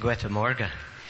Guten Morgen.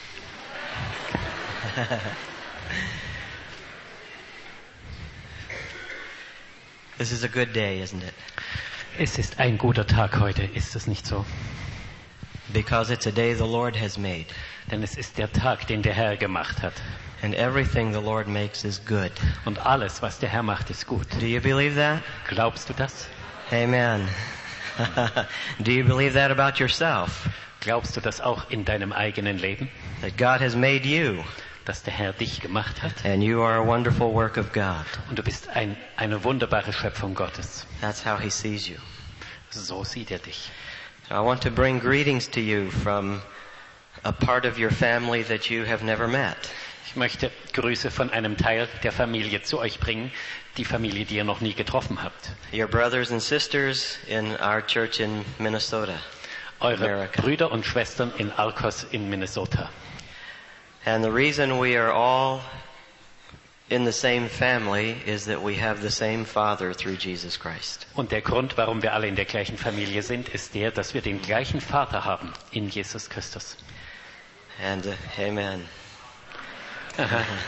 This is a good day, isn't it? Es ist ein guter Tag heute, ist es nicht so? Because it's a day the Lord has made. Denn es ist der Tag, den der Herr gemacht hat. And everything the Lord makes is good. Und alles, was der Herr macht, ist gut. Do you believe that? Glaubst du das? Amen. Do you believe that about yourself? Glaubst du das auch in deinem eigenen Leben? That God has made you. Dass der Herr dich gemacht hat. And you are a wonderful work of God. Und du bist eine wunderbare Schöpfung Gottes. That's how He sees you. So sieht er dich. I want to bring greetings to you from a part of your family that you have never met. Ich möchte Grüße von einem Teil der Familie zu euch bringen, die Familie, die ihr noch nie getroffen habt. Your brothers and sisters in our church in Minnesota. Eure America. Brüder und Schwestern in Arcos in Minnesota. And the reason we are all in the same family is that we have the same Father through Jesus Christ. Und der Grund, warum wir alle in der gleichen Familie sind, ist der, dass wir den gleichen Vater haben in Jesus Christus. And amen. He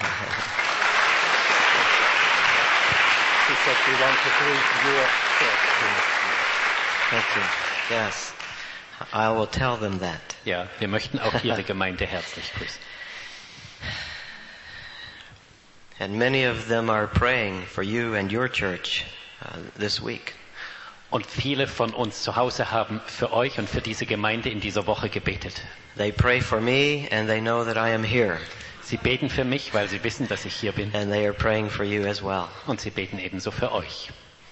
said we want to greet your church. Thank you. Yes. I will tell them that. Ja, wir möchten auch Ihre Gemeinde herzlich grüßen. And many of them are praying for you and your church this week. Und viele von uns zu Hause haben für euch und für diese Gemeinde in dieser Woche gebetet. They pray for me and they know that I am here. Sie beten für mich, weil sie wissen, dass ich hier bin. And they are praying for you as well. Und sie beten ebenso für euch.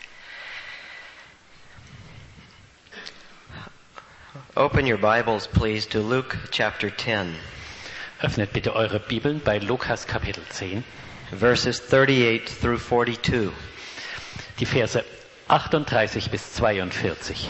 Open your Bibles, please, to Luke chapter 10. Öffnet bitte eure Bibeln bei Lukas Kapitel 10. Verses 38 through 42. Die Verse 38 bis 42.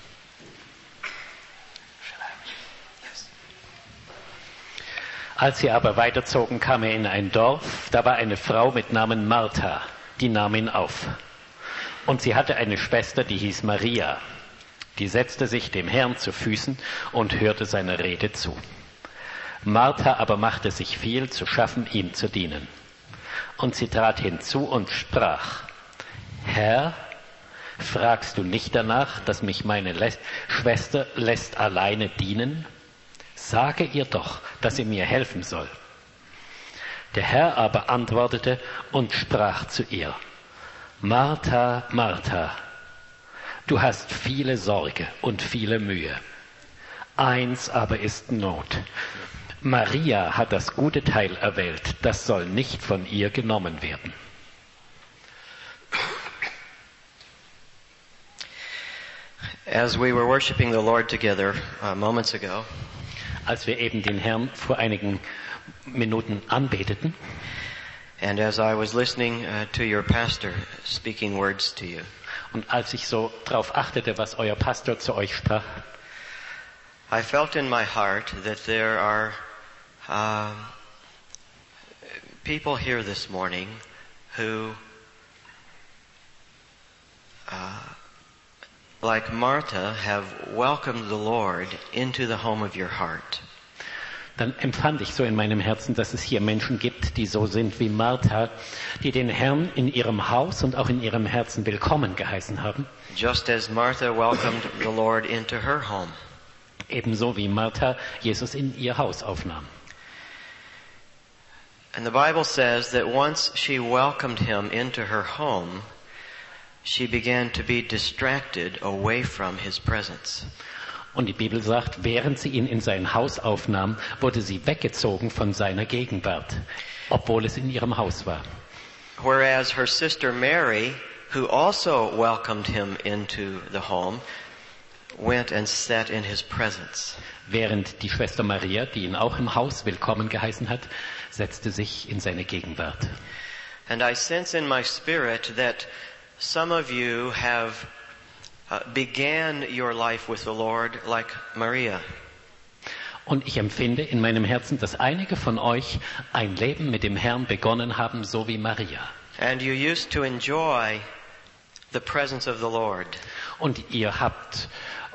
Als sie aber weiterzogen, kam er in ein Dorf. Da war eine Frau mit Namen Martha, die nahm ihn auf. Und sie hatte eine Schwester, die hieß Maria. Die setzte sich dem Herrn zu Füßen und hörte seiner Rede zu. Martha aber machte sich viel zu schaffen, ihm zu dienen. Und sie trat hinzu und sprach: Herr, fragst du nicht danach, dass mich meine Schwester lässt alleine dienen? Sage ihr doch, dass sie mir helfen soll. Der Herr aber antwortete und sprach zu ihr: Martha, Martha, du hast viele Sorge und viele Mühe. Eins aber ist Not. Maria hat das gute Teil erwählt, das soll nicht von ihr genommen werden. As we were worshiping the Lord together moments ago, als wir eben den Herrn vor einigen Minuten anbeteten, and as I was listening to your pastor speaking words to you, und als ich so darauf achtete, was euer Pastor zu euch sprach, I felt in my heart that there are people here this morning who, like Martha, have welcomed the Lord into the home of your heart. Dann empfand ich so in meinem Herzen, dass es hier Menschen gibt, die so sind wie Martha, die den Herrn in ihrem Haus und auch in ihrem Herzen willkommen geheißen haben. Just as Martha welcomed the Lord into her home. Ebenso wie Martha Jesus in ihr Haus aufnahm. And the Bible says that once she welcomed him into her home, she began to be distracted away from his presence. Und die Bibel sagt, während sie ihn in sein Haus aufnahm, wurde sie weggezogen von seiner Gegenwart, obwohl es in ihrem Haus war. Whereas her sister Mary, who also welcomed him into the home, went and sat in his presence. Während die Schwester Maria, die ihn auch im Haus willkommen geheißen hat, setzte sich in seine Gegenwart. And I sense in my spirit that some of you have began your life with the Lord like Maria. Und ich empfinde in meinem Herzen, dass einige von euch ein Leben mit dem Herrn begonnen haben, so wie Maria. And you used to enjoy the presence of the Lord. Und ihr habt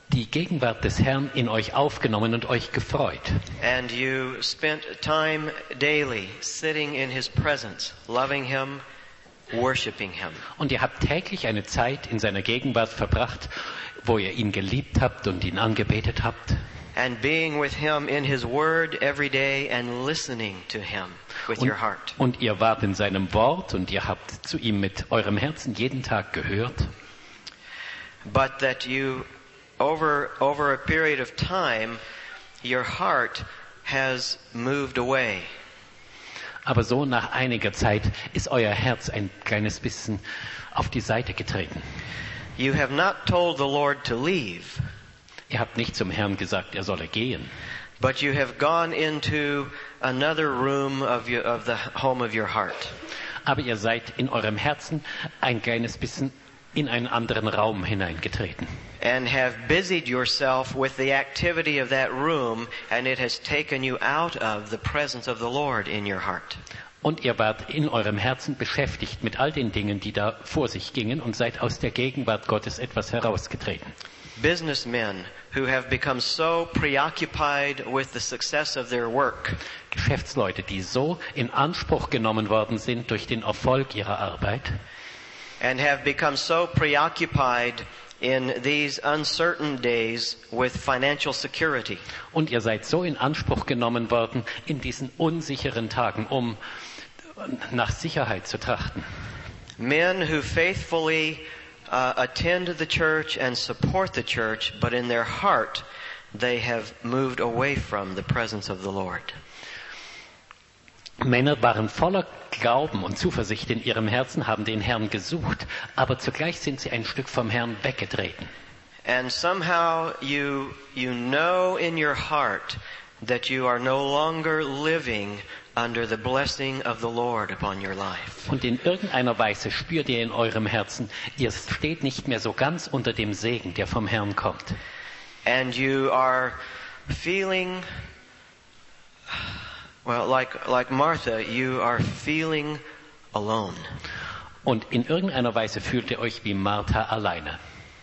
die Gegenwart des Herrn in euch aufgenommen und euch gefreut. And you spent time daily sitting in His presence, loving Him, worshiping Him. Und ihr habt täglich eine Zeit in seiner Gegenwart verbracht, wo ihr ihn geliebt habt und ihn angebetet habt. And being with Him in His Word every day and listening to Him with your heart. Und ihr wart in seinem Wort und ihr habt zu ihm mit eurem Herzen jeden Tag gehört. But that you, over a period of time, your heart has moved away. Aber so nach einiger Zeit ist euer Herz ein kleines bisschen auf die Seite getreten. You have not told the Lord to leave. Ihr habt nicht zum Herrn gesagt, er solle gehen. But you have gone into another room of the home of your heart. Aber ihr seid in eurem Herzen ein kleines bisschen in einen anderen Raum hineingetreten. And have busied yourself with the activity of that room, and it has taken you out of the presence of the Lord in your heart. Und ihr wart in eurem Herzen beschäftigt mit all den Dingen, die da vor sich gingen und seid aus der Gegenwart Gottes etwas herausgetreten. Businessmen who have become so preoccupied with the success of their work. Geschäftsleute, die so in Anspruch genommen worden sind durch den Erfolg ihrer Arbeit. And have become so preoccupied in these uncertain days with financial security. Und ihr seid so in Anspruch genommen worden in diesen unsicheren Tagen, um nach Sicherheit zu trachten. Men who faithfully attend the church and support the church, but in their heart they have moved away from the presence of the Lord. Männer waren voller Glauben und Zuversicht in ihrem Herzen, haben den Herrn gesucht, aber zugleich sind sie ein Stück vom Herrn weggetreten. And somehow you know in your heart that you are no longer living under the blessing of the Lord upon your life. Und in irgendeiner Weise spürt ihr in eurem Herzen, ihr steht nicht mehr so ganz unter dem Segen, der vom Herrn kommt. And you are feeling, well, like Martha, you are feeling alone. Und in irgendeiner Weise fühlt ihr euch wie Martha alleine.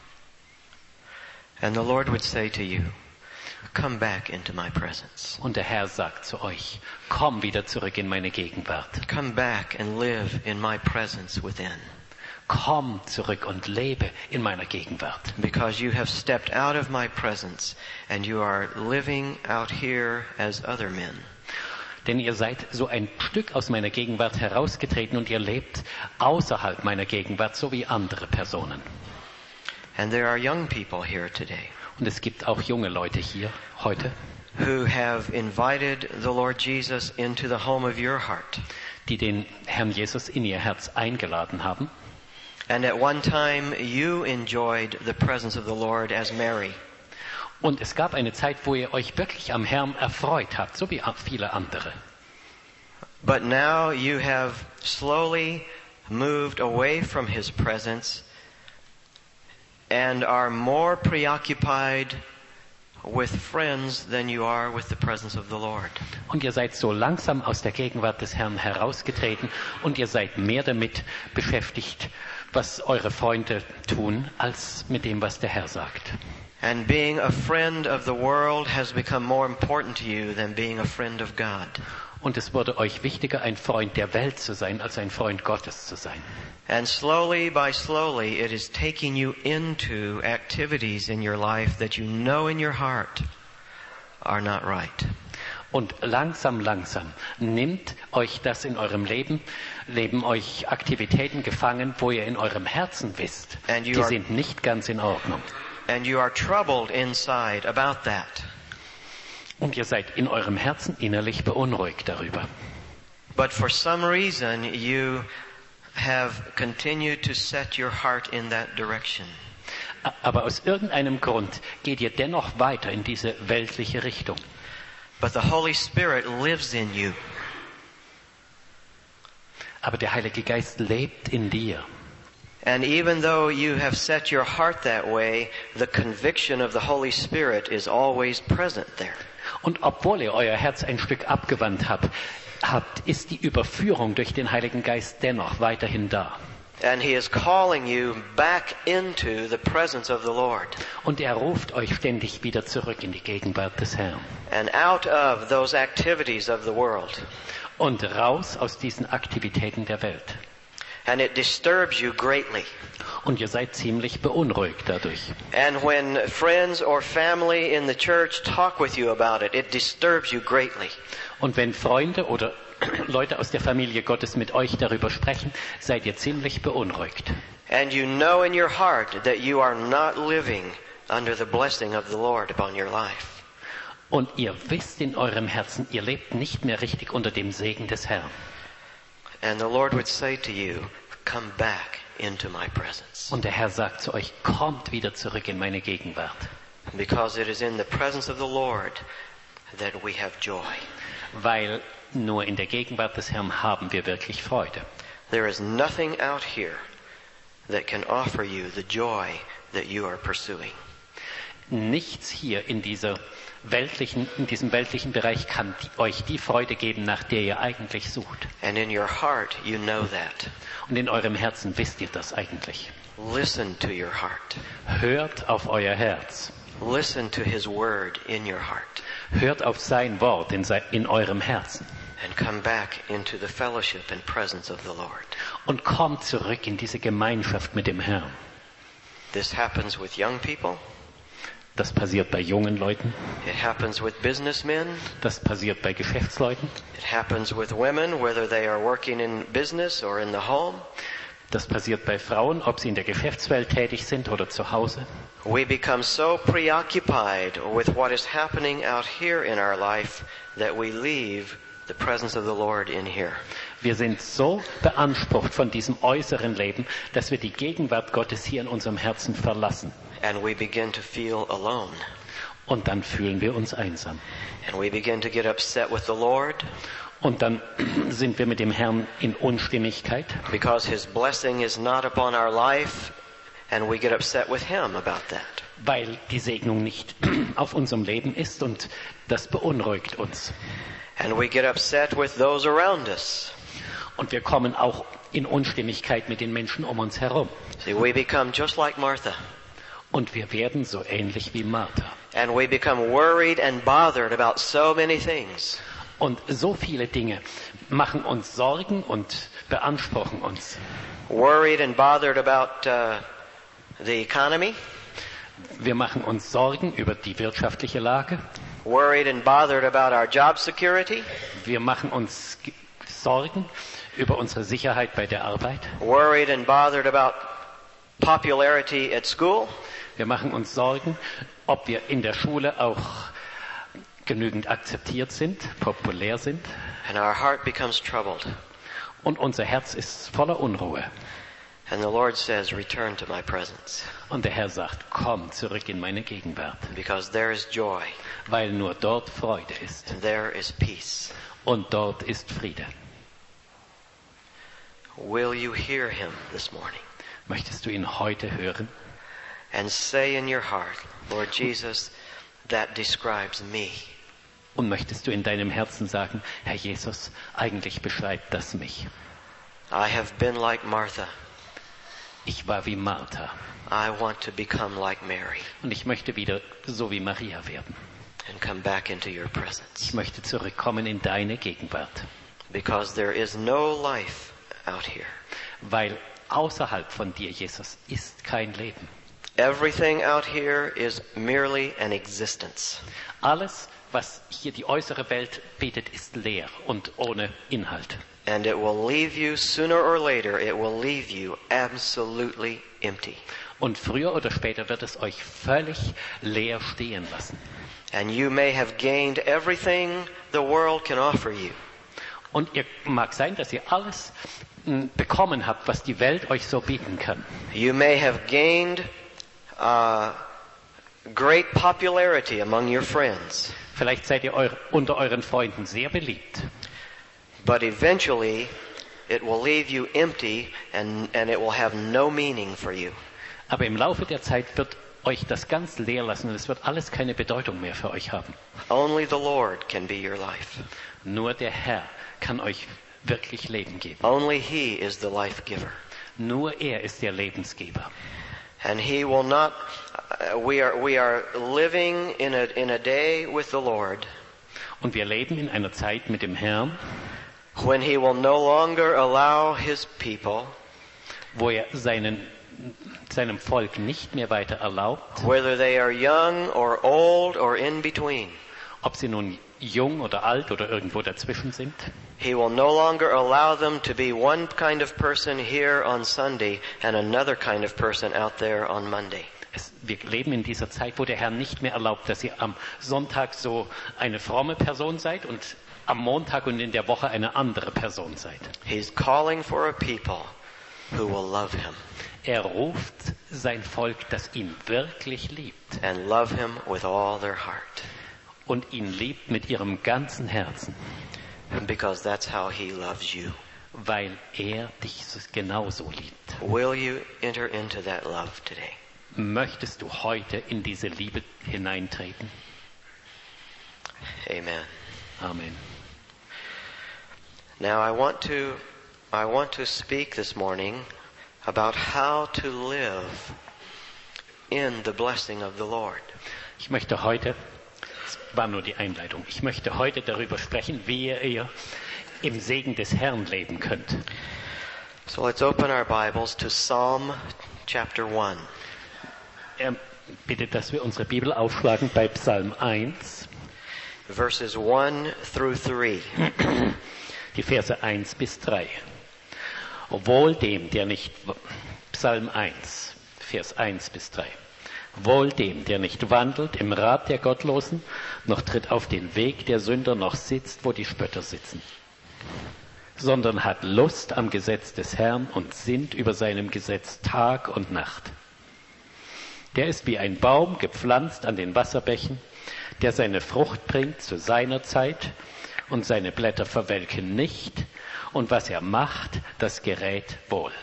And the Lord would say to you, come back into my presence. Und der Herr sagt zu euch, komm wieder zurück in meine Gegenwart. Come back and live in my presence within. Komm zurück und lebe in meiner Gegenwart. Because you have stepped out of my presence and you are living out here as other men. Denn ihr seid so ein Stück aus meiner Gegenwart herausgetreten und ihr lebt außerhalb meiner Gegenwart, so wie andere Personen. And there are young people here today. Und es gibt auch junge Leute hier heute, who have invited the Lord Jesus into the home of your heart. Die den Herrn Jesus in ihr Herz eingeladen haben. And at one time you enjoyed the presence of the Lord as Mary. Und es gab eine Zeit, wo ihr euch wirklich am Herrn erfreut habt, so wie viele andere. But now you have slowly moved away from His presence and are more preoccupied with friends than you are with the presence of the Lord. Und ihr seid so langsam aus der Gegenwart des Herrn herausgetreten und ihr seid mehr damit beschäftigt, was eure Freunde tun, als mit dem, was der Herr sagt. And being a friend of the world has become more important to you than being a friend of God. Und es wurde euch wichtiger, ein Freund der Welt zu sein, als ein Freund Gottes zu sein. And slowly by slowly it is taking you into activities in your life that you know in your heart are not right. Und langsam nimmt euch das in eurem Leben euch Aktivitäten gefangen, wo ihr in eurem Herzen wisst, die sind nicht ganz in Ordnung. And you are troubled inside about that. Und ihr seid in eurem Herzen innerlich beunruhigt darüber. But for some reason you have continued to set your heart in that direction. Aber aus irgendeinem Grund geht ihr dennoch weiter in diese weltliche Richtung. But the Holy Spirit lives in you. Aber der Heilige Geist lebt in dir. And even though you have set your heart that way, the conviction of the Holy Spirit is always present there. Und obwohl ihr euer Herz ein Stück abgewandt habt, ist die Überführung durch den Heiligen Geist dennoch weiterhin da. And He is calling you back into the presence of the Lord. Und er ruft euch ständig wieder zurück in die Gegenwart des Herrn. And out of those activities of the world. Und raus aus diesen Aktivitäten der Welt. And it disturbs you greatly. Und ihr seid ziemlich beunruhigt dadurch. And when friends or family in the church talk with you about it, it disturbs you greatly. Und wenn Freunde oder Leute aus der Familie Gottes mit euch darüber sprechen, seid ihr ziemlich beunruhigt. And you know in your heart that you are not living under the blessing of the Lord upon your life. Und ihr wisst in eurem Herzen, ihr lebt nicht mehr richtig unter dem Segen des Herrn. And the Lord would say to you, come back into my presence. Und der Herr sagt zu euch, kommt wieder zurück in meine Gegenwart. Because it is in the presence of the Lord that we have joy. Weil nur in der Gegenwart des Herrn haben wir wirklich Freude. There is nothing out here that can offer you the joy that you are pursuing. Nichts hier in diesem weltlichen Bereich kann euch die Freude geben, nach der ihr eigentlich sucht. And in your heart you know that. Und in eurem Herzen wisst ihr das eigentlich. Listen to your heart. Hört auf euer Herz. Listen to His word in your heart. Hört auf sein Wort in eurem Herzen. And come back into the fellowship and presence of the Lord. Und kommt zurück in diese Gemeinschaft mit dem Herrn. This happens with young people. Das passiert bei jungen Leuten. It happens with businessmen. Das passiert bei Geschäftsleuten. It happens with women, whether they are working in business or in the home. Das passiert bei Frauen, ob sie in der Geschäftswelt tätig sind oder zu Hause. We become so preoccupied with what is happening out here in our life that we leave the presence of the Lord in here. Wir sind so beansprucht von diesem äußeren Leben, dass wir die Gegenwart Gottes hier in unserem Herzen verlassen. And we begin to feel alone. Und dann fühlen wir uns einsam. And we begin to get upset with the Lord. Und dann sind wir mit dem Herrn in Unstimmigkeit. Because His blessing is not upon our life, and we get upset with Him about that. Weil die Segnung nicht auf unserem Leben ist und das beunruhigt uns. And we get upset with those around us. Und wir kommen auch in Unstimmigkeit mit den Menschen um uns herum. See, we become just like Martha. Und wir werden so ähnlich wie Martha. And we become worried and bothered about so many things. Und so viele Dinge machen uns Sorgen und beanspruchen uns. Worried and bothered about the economy. Wir machen uns Sorgen über die wirtschaftliche Lage. Worried and bothered about our job security. Wir machen uns Sorgen über unsere Sicherheit bei der Arbeit. Worried and bothered about popularity at school. Wir machen uns Sorgen, ob wir in der Schule auch genügend akzeptiert sind, populär sind. And our heart becomes troubled. Und unser Herz ist voller Unruhe. And the Lord says, return to my presence. Und der Herr sagt, komm zurück in meine Gegenwart. Because there is joy. Weil nur dort Freude ist. And there is peace. Und dort ist Friede. Will you hear Him this morning? Möchtest du ihn heute hören? And say in your heart, Lord Jesus, that describes me. Und möchtest du in deinem Herzen sagen, Herr Jesus, eigentlich beschreibt das mich. I have been like Martha. Ich war wie Martha. I want to become like Mary. Und ich möchte wieder so wie Maria werden. And come back into your presence. Ich möchte zurückkommen in deine Gegenwart. Because there is no life out here. Weil außerhalb von dir, Jesus, ist kein Leben. Everything out here is merely an existence. Alles, was hier die äußere Welt bietet, ist leer und ohne Inhalt. And it will leave you, sooner or later, it will leave you absolutely empty. Und früher oder später wird es euch völlig leer stehen lassen. And you may have gained everything the world can offer you. Und ihr mag sein, dass ihr alles bekommen habt, was die Welt euch so bieten kann. You may have gained great popularity among your friends. Vielleicht seid ihr unter euren Freunden sehr beliebt. But eventually, it will leave you empty and it will have no meaning for you. Aber im Laufe der Zeit wird euch das ganz leer lassen und es wird alles keine Bedeutung mehr für euch haben. Only the Lord can be your life. Nur der Herr kann euch wirklich Leben geben. Only He is the life giver. Nur er ist der Lebensgeber. And he will not, we are living in a day with the Lord Und wir leben in einer Zeit mit dem Herrn, when he will no longer allow his people, wo er seinem Volk nicht mehr weiter erlaubt, whether they are young or old or in between, ob sie nun jung oder alt oder irgendwo dazwischen sind. he will no longer allow them to be one kind of person here on Sunday and another kind of person out there on Monday. Wir leben in dieser Zeit, wo der Herr nicht mehr erlaubt, dass ihr am Sonntag so eine fromme Person seid und am Montag und in der Woche eine andere Person seid. He's calling for a people who will love him Er ruft sein Volk, das ihn wirklich liebt and love him with all their heart, und ihn liebt mit ihrem ganzen Herzen, because that's how he loves you. weil er dich genauso liebt. Will you enter into that love today? Möchtest du heute in diese Liebe hineintreten? Amen. Amen. Now I want to speak this morning about how to live in the blessing of the Lord. Ich möchte heute, das war nur die Einleitung, ich möchte heute darüber sprechen, wie ihr im Segen des Herrn leben könnt. So let's open our Bibles to Psalm chapter 1. Er bittet, dass wir unsere Bibel aufschlagen bei Psalm 1, verses 1 through 3. die Verse 1 bis 3. Wohl dem, der nicht, Psalm 1, Vers 1 bis 3. Wohl dem, der nicht wandelt im Rat der Gottlosen, noch tritt auf den Weg der Sünder, noch sitzt, wo die Spötter sitzen, sondern hat Lust am Gesetz des Herrn und sinnt über seinem Gesetz Tag und Nacht. Der ist wie ein Baum gepflanzt an den Wasserbächen, der seine Frucht bringt zu seiner Zeit und seine Blätter verwelken nicht, und was er macht, das gerät wohl.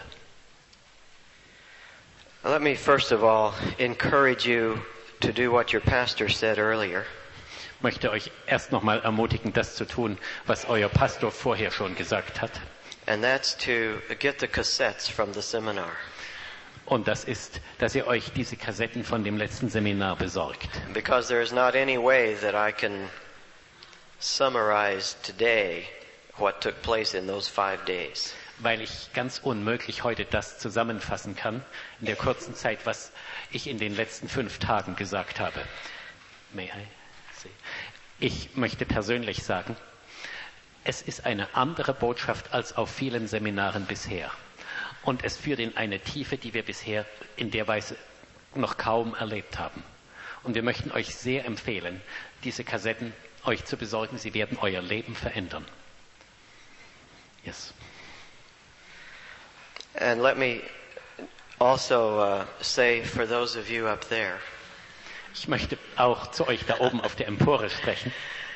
Let me first of all encourage you to do what your pastor said earlier. Ich möchte euch erst nochmal ermutigen, das zu tun, was euer Pastor vorher schon gesagt hat. And that's to get the cassettes from the seminar. Und das ist, dass ihr euch diese Kassetten von dem letzten Seminar besorgt. Because there is not any way that I can summarize today what took place in those 5 days. Weil ich ganz unmöglich heute das zusammenfassen kann, in der kurzen Zeit, was ich in den letzten 5 Tagen gesagt habe. May I say? Ich möchte persönlich sagen, es ist eine andere Botschaft als auf vielen Seminaren bisher. Und es führt in eine Tiefe, die wir bisher in der Weise noch kaum erlebt haben. Und wir möchten euch sehr empfehlen, diese Kassetten euch zu besorgen. Sie werden euer Leben verändern. Yes. And let me also say for those of you up there, Ich möchte auch zu euch da oben auf der Empore sprechen.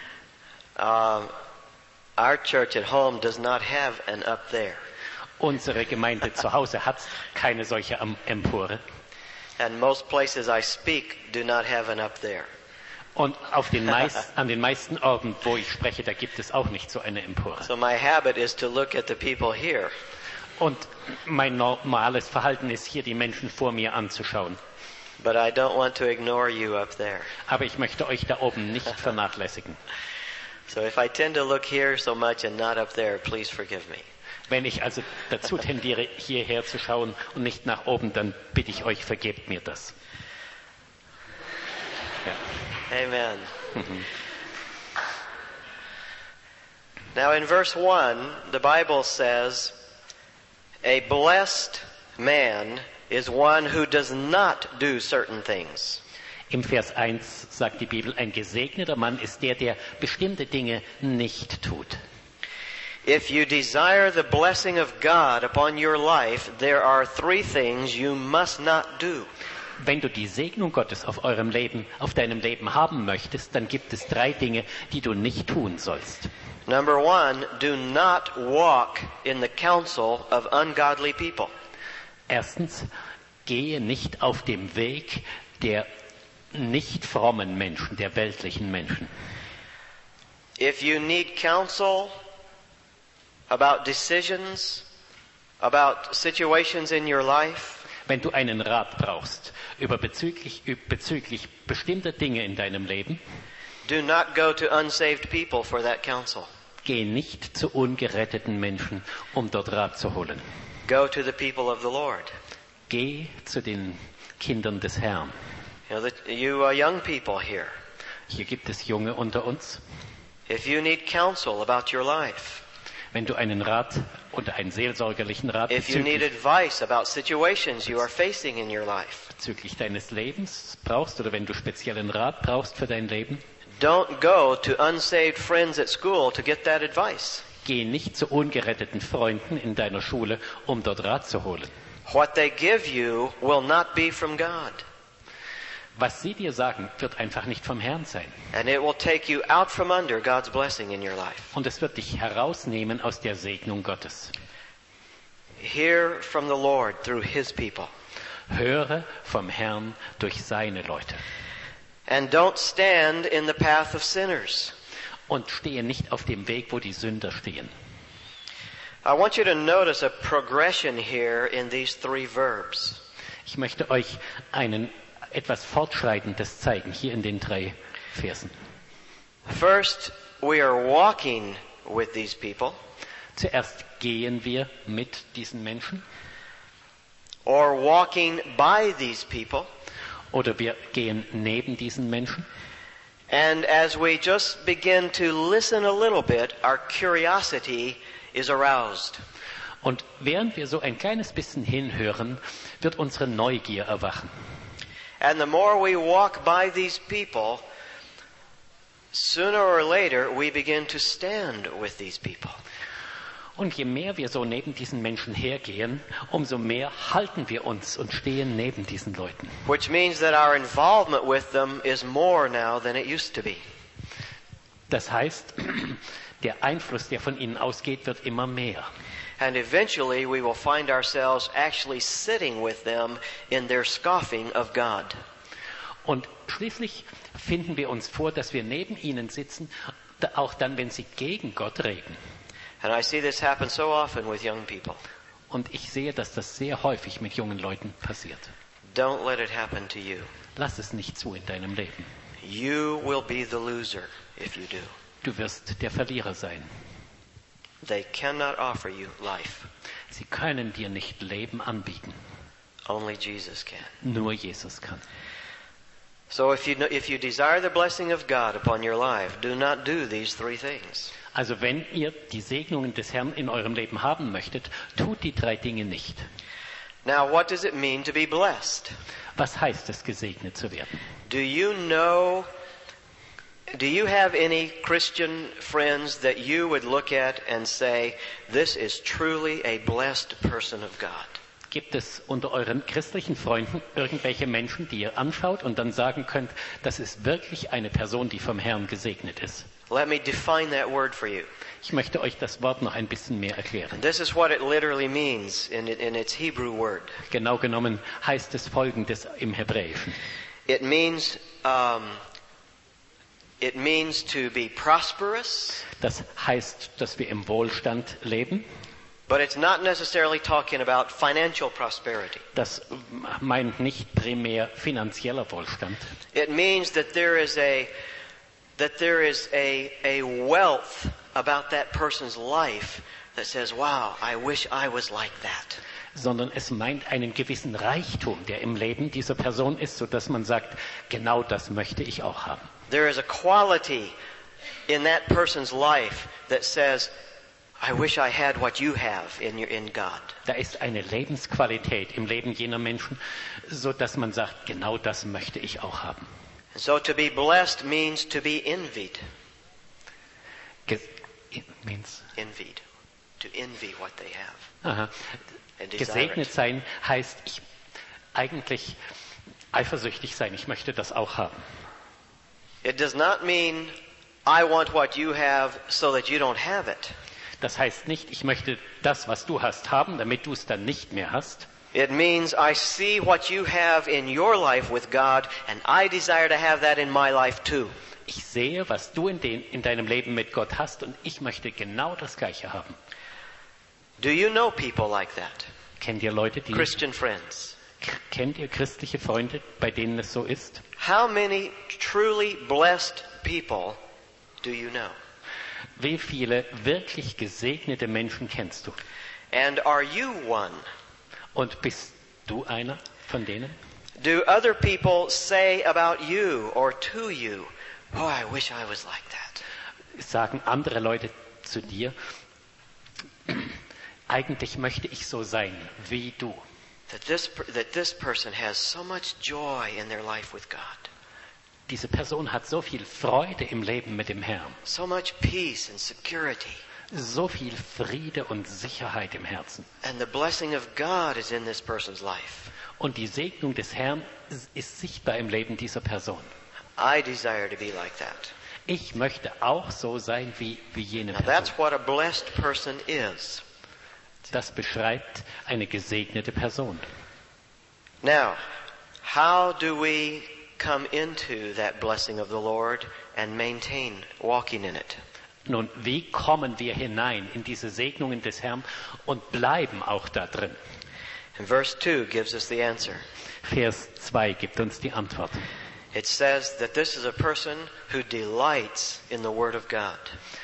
our church at home does not have an up there. Unsere Gemeinde zu Hause hat keine solche Empore. And most places I speak do not have an up there. Und an den meisten Orten, wo ich spreche, da gibt es auch nicht so eine Empore. So my habit is to look at the people here. Und mein normales Verhalten ist, hier die Menschen vor mir anzuschauen. But I don't want to ignore you up there. Aber ich möchte euch da oben nicht vernachlässigen. So if I tend to look here so much and not up there, please forgive me. Wenn ich also dazu tendiere, hierher zu schauen und nicht nach oben, dann bitte ich euch, vergebt mir das. Ja. Amen. Now in verse 1, the Bible says, a blessed man is one who does not do certain things. Im Vers 1 sagt die Bibel, ein gesegneter Mann ist der, der bestimmte Dinge nicht tut. If you desire the blessing of God upon your life, there are 3 things you must not do. Wenn du die Segnung Gottes auf deinem Leben haben möchtest, dann gibt es 3 Dinge, die du nicht tun sollst. Number 1, do not walk in the counsel of ungodly people. Erstens, gehe nicht auf dem Weg der nicht frommen Menschen, der weltlichen Menschen. If you need counsel about decisions, about situations in your life, Wenn du einen Rat brauchst bezüglich bestimmter Dinge in deinem Leben, do not go to unsaved people for that counsel. geh nicht zu ungeretteten Menschen, um dort Rat zu holen. Go to the people of the Lord. Geh zu den Kindern des Herrn. You young people here, Hier gibt es Junge unter uns. if you need counsel about your life, Wenn du einen Rat oder einen seelsorgerlichen Rat if you need advice about situations you are facing in your life, bezüglich deines Lebens brauchst oder wenn du speziellen Rat brauchst für dein Leben, don't go to unsaved friends at school to get that advice. geh nicht zu ungeretteten Freunden in deiner Schule, um dort Rat zu holen. What they give you will not be from God, Was sie dir sagen, wird einfach nicht vom Herrn sein. and it will take you out from under God's blessing in your life. Und es wird dich herausnehmen aus der Segnung Gottes. Hear from the Lord through His people. Höre vom Herrn durch seine Leute. And don't stand in the path of sinners. Und stehe nicht auf dem Weg, wo die Sünder stehen. I want you to notice a progression here in these three verbs. Ich möchte euch etwas Fortschreitendes zeigen, hier in den 3 Versen. First, we are walking with these people, Zuerst gehen wir mit diesen Menschen or walking by these people. oder wir gehen neben diesen Menschen. And as we just begin to listen a little bit, our curiosity is aroused. Und während wir so ein kleines bisschen hinhören, wird unsere Neugier erwachen. And the more we walk by these people, sooner or later we begin to stand with these people. Und je mehr wir so neben diesen Menschen hergehen, umso mehr halten wir uns und stehen neben diesen Leuten. Which means that our involvement with them is more now than it used to be. Das heißt, der Einfluss, der von ihnen ausgeht, wird immer mehr. And eventually we will find ourselves actually sitting with them in their scoffing of God. Und schließlich finden wir uns vor, dass wir neben ihnen sitzen, auch dann, wenn sie gegen Gott reden. And I see this happen so often with young people. Und ich sehe, dass das sehr häufig mit jungen Leuten passiert. Don't let it happen to you. Lass es nicht zu in deinem Leben. You will be the loser if you do. Du wirst der Verlierer sein. They cannot offer you life. Sie können dir nicht Leben anbieten. Only Jesus can. Nur Jesus kann. So if you desire the blessing of God upon your life, do not do these three things. Also wenn ihr die Segnungen des Herrn in eurem Leben haben möchtet, tut die 3 Dinge nicht. Now, what does it mean to be blessed? Was heißt es, gesegnet zu werden? Do you have any Christian friends that you would look at and say, this is truly a blessed person of God? Gibt es unter euren christlichen Freunden irgendwelche Menschen, die ihr anschaut und dann sagen könnt, das ist wirklich eine Person, die vom Herrn gesegnet ist? Let me define that word for you. Ich möchte euch das Wort noch ein bisschen mehr erklären. This is what it literally means in its Hebrew word. Genau genommen heißt es Folgendes im Hebräischen. It means to be prosperous, Das heißt, dass wir im Wohlstand leben. but it's not necessarily talking about financial prosperity. Das meint nicht primär finanzieller Wohlstand. It means that there is a wealth about that person's life that says, wow, I wish I was like that. Sondern es meint einen gewissen Reichtum, der im Leben dieser Person ist, sodass man sagt, genau das möchte ich auch haben. There is a quality in that person's life that says, I wish I had what you have in God. Da ist eine Lebensqualität im Leben jener Menschen, sodass man sagt, genau das möchte ich auch haben. So to be blessed means to be envied. Envied. To envy what they have. Aha. And desire Gesegnet it. sein heißt, eigentlich eifersüchtig sein. Ich möchte das auch haben. It does not mean I want what you have so that you don't have it. Das heißt nicht, ich möchte das, was du hast, haben, damit du es dann nicht mehr hast. It means I see what you have in your life with God and I desire to have that in my life too. Ich sehe, was du in deinem Leben mit Gott hast und ich möchte genau das Gleiche haben. Do you know people like that? Kennt ihr Leute, die Christian friends. kennt ihr christliche Freunde, bei denen es so ist? How many truly blessed people do you know? Wie viele wirklich gesegnete Menschen kennst du? And are you one? Und bist du einer von denen? Do other people say about you or to you, "Oh, I wish I was like that"? Sagen andere Leute zu dir, eigentlich möchte ich so sein wie du. That this person has so much joy in their life with God. Diese Person hat so viel Freude im Leben mit dem Herrn, So much peace and security. so viel Friede und Sicherheit im Herzen. And the blessing of God is in this person's life. Und die Segnung des Herrn ist sichtbar im Leben dieser Person. I desire to be like that. Ich möchte auch so sein wie jene Now Person. that's what a blessed person is. Das beschreibt eine gesegnete Person. Now, how do we come into that blessing of the Lord and maintain walking in it? Nun, wie kommen wir hinein in diese Segnungen des Herrn und bleiben auch da drin? And verse 2 gives us the answer. Vers 2 gibt uns die Antwort. It says that this is a person who delights in the Word of God.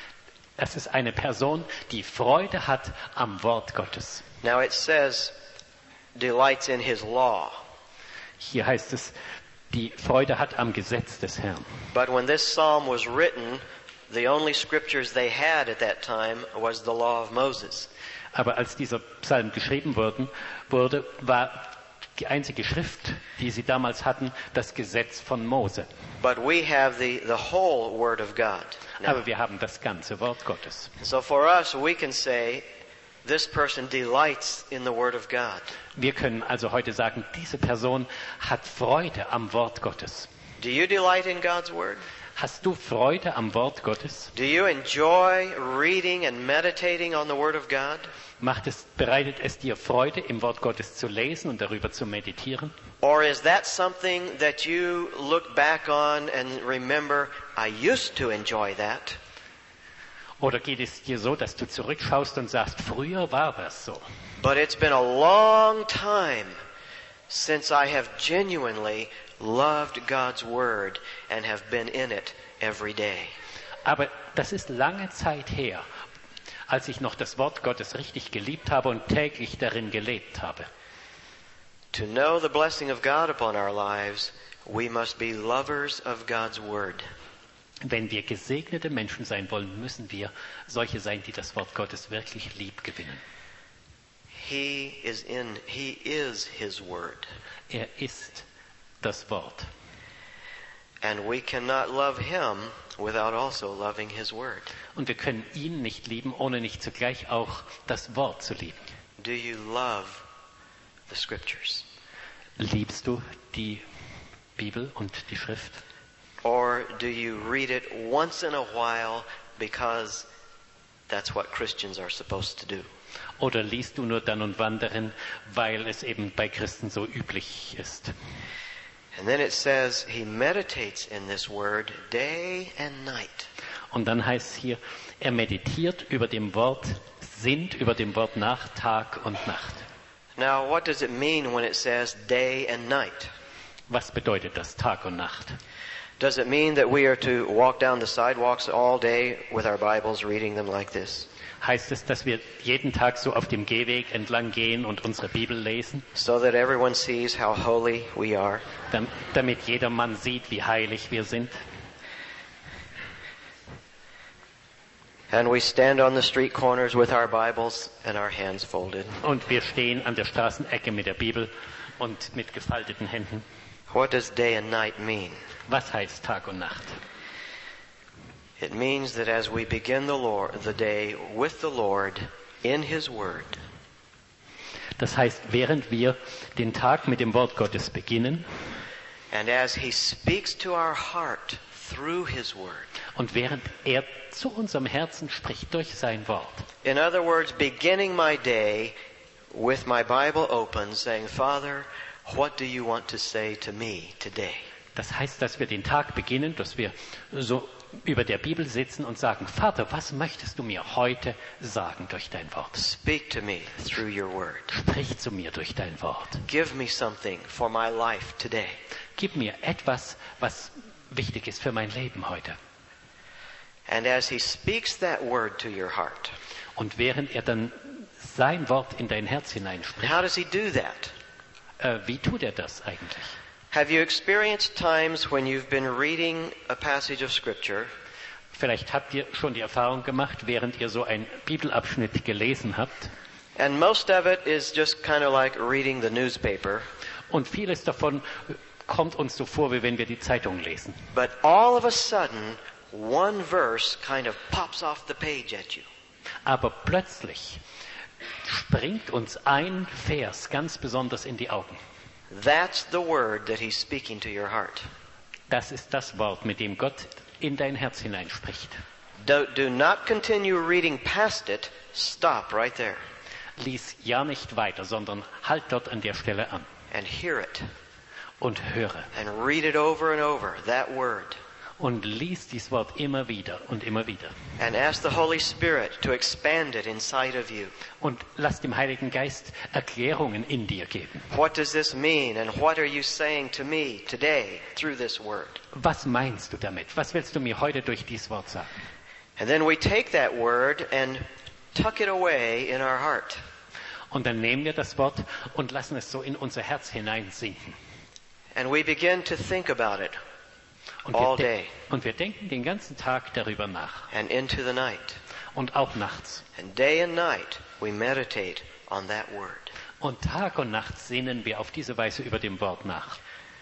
Es ist eine Person, die Freude hat am Wort Gottes. Now it says delights in His law. Hier heißt es, die Freude hat am Gesetz des Herrn. But when this psalm was written, the only scriptures they had at that time was the law of Moses. Aber als dieser Psalm geschrieben wurde, war die einzige Schrift, die sie damals hatten, das Gesetz von Mose. But we have the whole Word of God now. Aber wir haben das ganze Wort Gottes. So for us, we can say, this person delights in the Word of God. Wir können also heute sagen, diese Person hat Freude am Wort Gottes. Do you delight in God's Word? Hast du Freude am Wort Gottes? Do you enjoy reading and meditating on the Word of God? Bereitet es dir Freude, im Wort Gottes zu lesen und darüber zu meditieren? Or is that something that you look back on and remember, I used to enjoy that? Oder geht es dir so, dass du zurückschaust und sagst, früher war das so? But it's been a long time since I have genuinely loved God's Word and have been in it every day. Aber das ist lange Zeit her, als ich noch das Wort Gottes richtig geliebt habe und täglich darin gelebt habe. To know the blessing of God upon our lives, we must be lovers of God's Word. Wenn wir gesegnete Menschen sein wollen, müssen wir solche sein, die das Wort Gottes wirklich lieb gewinnen. He is His Word. Er ist das Wort. And we cannot love Him without also loving His Word. Und wir können ihn nicht lieben, ohne nicht zugleich auch das Wort zu lieben. Do you love the Scriptures? Liebst du die Bibel und die Schrift? Or do you read it once in a while because that's what Christians are supposed to do? Oder liest du nur dann und wann darin, weil es eben bei Christen so üblich ist? And then it says he meditates in this word day and night. Und dann heißt es hier, er meditiert über dem Wort, sinnt über dem Wort nach Tag und Nacht. Now, what does it mean when it says day and night? Was bedeutet das, Tag und Nacht? Does it mean that we are to walk down the sidewalks all day with our Bibles, reading them like this? Heißt es, dass wir jeden Tag so auf dem Gehweg entlang gehen und unsere Bibel lesen, So that everyone sees how holy we are? damit jedermann sieht, wie heilig wir sind? And we stand on the street corners with our Bibles and our hands folded. Und wir stehen an der Straßenecke mit der Bibel und mit gefalteten Händen. What does day and night mean? Was heißt Tag und Nacht? It means that as we begin the day with the Lord in His Word, Das heißt, während wir den Tag mit dem Wort Gottes beginnen and as He speaks to our heart through His Word. und während er zu unserem Herzen spricht durch sein Wort. In other words, beginning my day with my Bible open, saying, Father, what do you want to say to me today? Das heißt, dass wir den Tag beginnen, dass wir so über der Bibel sitzen und sagen, Vater, was möchtest du mir heute sagen durch dein Wort? Speak to me through your word. Sprich zu mir durch dein Wort. Give me something for my life today. Gib mir etwas, was wichtig ist für mein Leben heute. And as he speaks that word to your heart. Und während er dann sein Wort in dein Herz hineinspricht. How does he do that? Wie tut er das eigentlich? Have you experienced times when you've been reading a passage of scripture? Vielleicht habt ihr schon die Erfahrung gemacht, während ihr so einen Bibelabschnitt gelesen habt. And most of it is just kind of like reading the newspaper. Und vieles davon kommt uns so vor, wie wenn wir die Zeitung lesen. But all of a sudden, one verse kind of pops off the page at you. Aber plötzlich springt uns ein Vers ganz besonders in die Augen. That's the word that he's speaking to your heart. Das ist das Wort, mit dem Gott in dein Herz hineinspricht. Do not continue reading past it. Stop right there. Lies ja nicht weiter, sondern halt dort an der Stelle an. And hear it. Und höre. And read it over and over, that word. Und lies dieses Wort immer wieder und immer wieder. And ask the Holy Spirit to expand it inside of you. Und lass dem Heiligen Geist Erklärungen in dir geben. What does this mean and what are you saying to me today through this word? Was meinst du damit? Was willst du mir heute durch dieses Wort sagen? And then we take that word and tuck it away in our heart. Und dann nehmen wir das Wort und lassen es so in unser Herz hineinsinken. And we begin to think about it. Und All day. Und wir denken den ganzen Tag darüber nach. And into the night. Und auch nachts. And day and night we meditate on that word. Und Tag und Nacht sinnen wir auf diese Weise über dem Wort nach.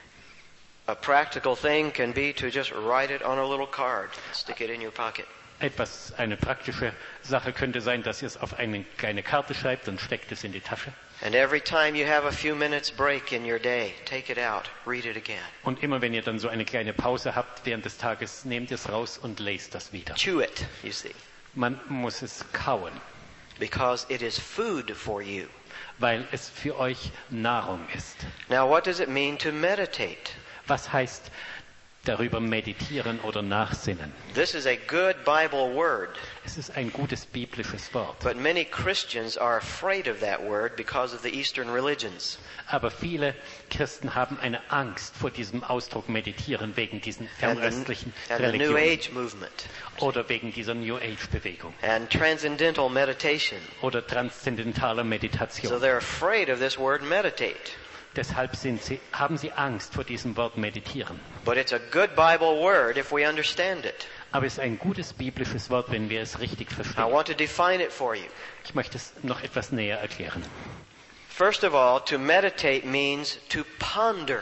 A practical thing can be to just write it on a little card and stick it in your pocket. Eine praktische Sache könnte sein, dass ihr es auf eine kleine Karte schreibt und steckt es in die Tasche. And every time you have a few minutes break in your day, take it out, read it again. Und immer wenn ihr dann so eine kleine Pause habt während des Tages, nehmt es raus und lest das wieder. Chew it, you see. Man muss es kauen. Because it is food for you. Weil es für euch Nahrung ist. Now what does it mean to meditate? Was heißt darüber meditieren oder nachsinnen? This is a good Bible word. Es ist ein gutes biblisches Wort. But many Christians are afraid of that word because of the Eastern religions. Aber viele Christen haben eine Angst vor diesem Ausdruck meditieren wegen diesen fernöstlichen And the New Religionen Age movement. oder wegen dieser New Age Bewegung And transcendental meditation. oder transzendentaler So Meditation. they're afraid of this word meditate. Deshalb haben sie Angst vor diesem Wort meditieren. But it's a good Bible word if we understand it. Aber es ist ein gutes biblisches Wort, wenn wir es richtig I verstehen. want to define it for you. Ich möchte es noch etwas näher erklären. First of all, to meditate means to ponder.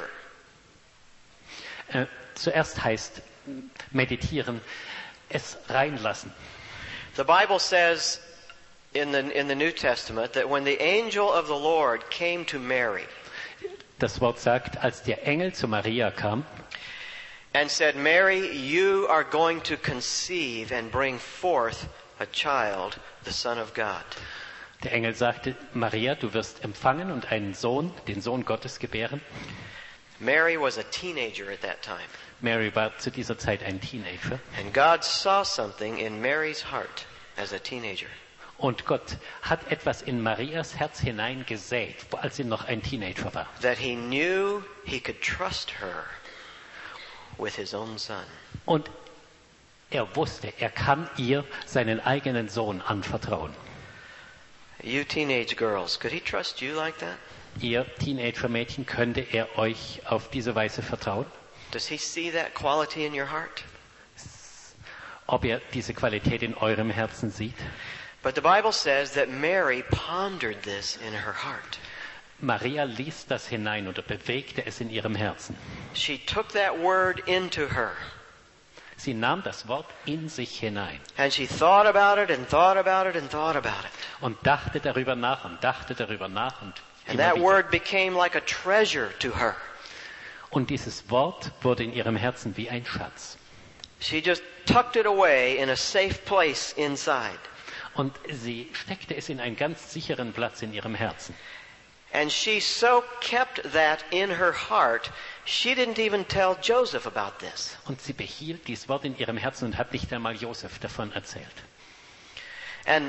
Zuerst heißt meditieren, es reinlassen. The Bible says in the New Testament that when the angel of the Lord came to Mary Das Wort sagt, als der Engel zu Maria kam and said, Mary, you are going to conceive and bring forth a child, the Son of God. Der Engel sagte, Maria, du wirst empfangen und einen Sohn, den Sohn Gottes gebären. Mary was a teenager at that time. Mary war zu dieser Zeit ein Teenager. And God saw something in Mary's heart as a teenager. Und Gott hat etwas in Marias Herz hineingesät, als sie noch ein Teenager war. That he knew he could trust her with his own son. Und er wusste, er kann ihr seinen eigenen Sohn anvertrauen. You teenage girls, could he trust you like that? Ihr Teenager-Mädchen, könnte er euch auf diese Weise vertrauen? Does he see that quality in your heart? Ob er diese Qualität in eurem Herzen sieht? But the Bible says that Mary pondered this in her heart. Maria ließ das hinein oder bewegte es in ihrem Herzen. She took that word into her. Sie nahm das Wort in sich hinein. And she thought about it and thought about it and thought about it. Und dachte darüber nach und dachte darüber nach und And immer that wieder. word became like a treasure to her. Und dieses Wort wurde in ihrem Herzen wie ein Schatz. She just tucked it away in a safe place inside. Und sie steckte es in einen ganz sicheren Platz in ihrem Herzen. And she so kept that in her heart she didn't even tell Joseph about this. Und sie behielt dieses Wort in ihrem Herzen und hat nicht einmal Josef davon erzählt. And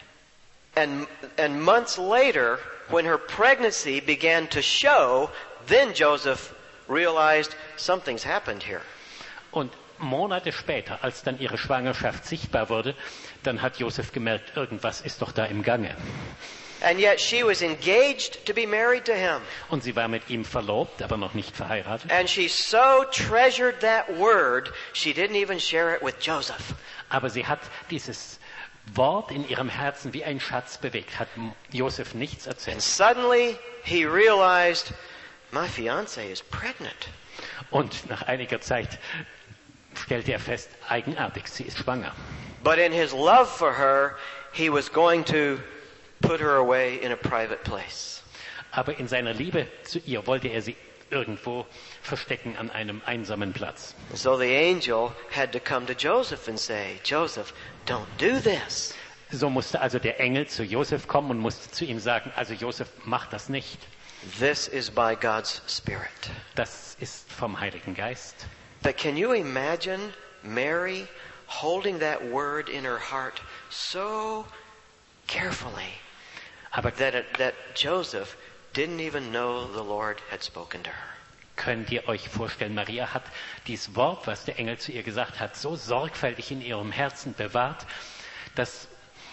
months later, when her pregnancy began to show, then Joseph realized something's happened here. Und Monate später, als dann ihre Schwangerschaft sichtbar wurde, dann hat Josef gemerkt, irgendwas ist doch da im Gange. And yet she was engaged to be married to him. Und sie war mit ihm verlobt, aber noch nicht verheiratet. And she so treasured that word, she didn't even share it with Joseph. Aber sie hat dieses Wort in ihrem Herzen wie ein Schatz bewegt, hat Josef nichts And erzählt. suddenly he realized, my fiancée is pregnant. Und nach einiger Zeit stellte er fest, eigenartig, sie ist schwanger. But in his love for her, he was going to put her away in a private place. Aber in seiner Liebe zu ihr wollte er sie irgendwo verstecken an einem einsamen Platz. So the angel had to come to Joseph and say, Joseph, don't do this. So musste also der Engel zu Josef kommen und musste zu ihm sagen, also Josef, mach das nicht. This is by God's Spirit. Das ist vom Heiligen Geist. But can you imagine Mary holding that word in her heart so carefully Aber that Joseph didn't even know the Lord had spoken to her? könnt ihr euch vorstellen, Maria hat dieses Wort, was der Engel zu ihr gesagt hat, so sorgfältig in ihrem Herzen bewahrt, dass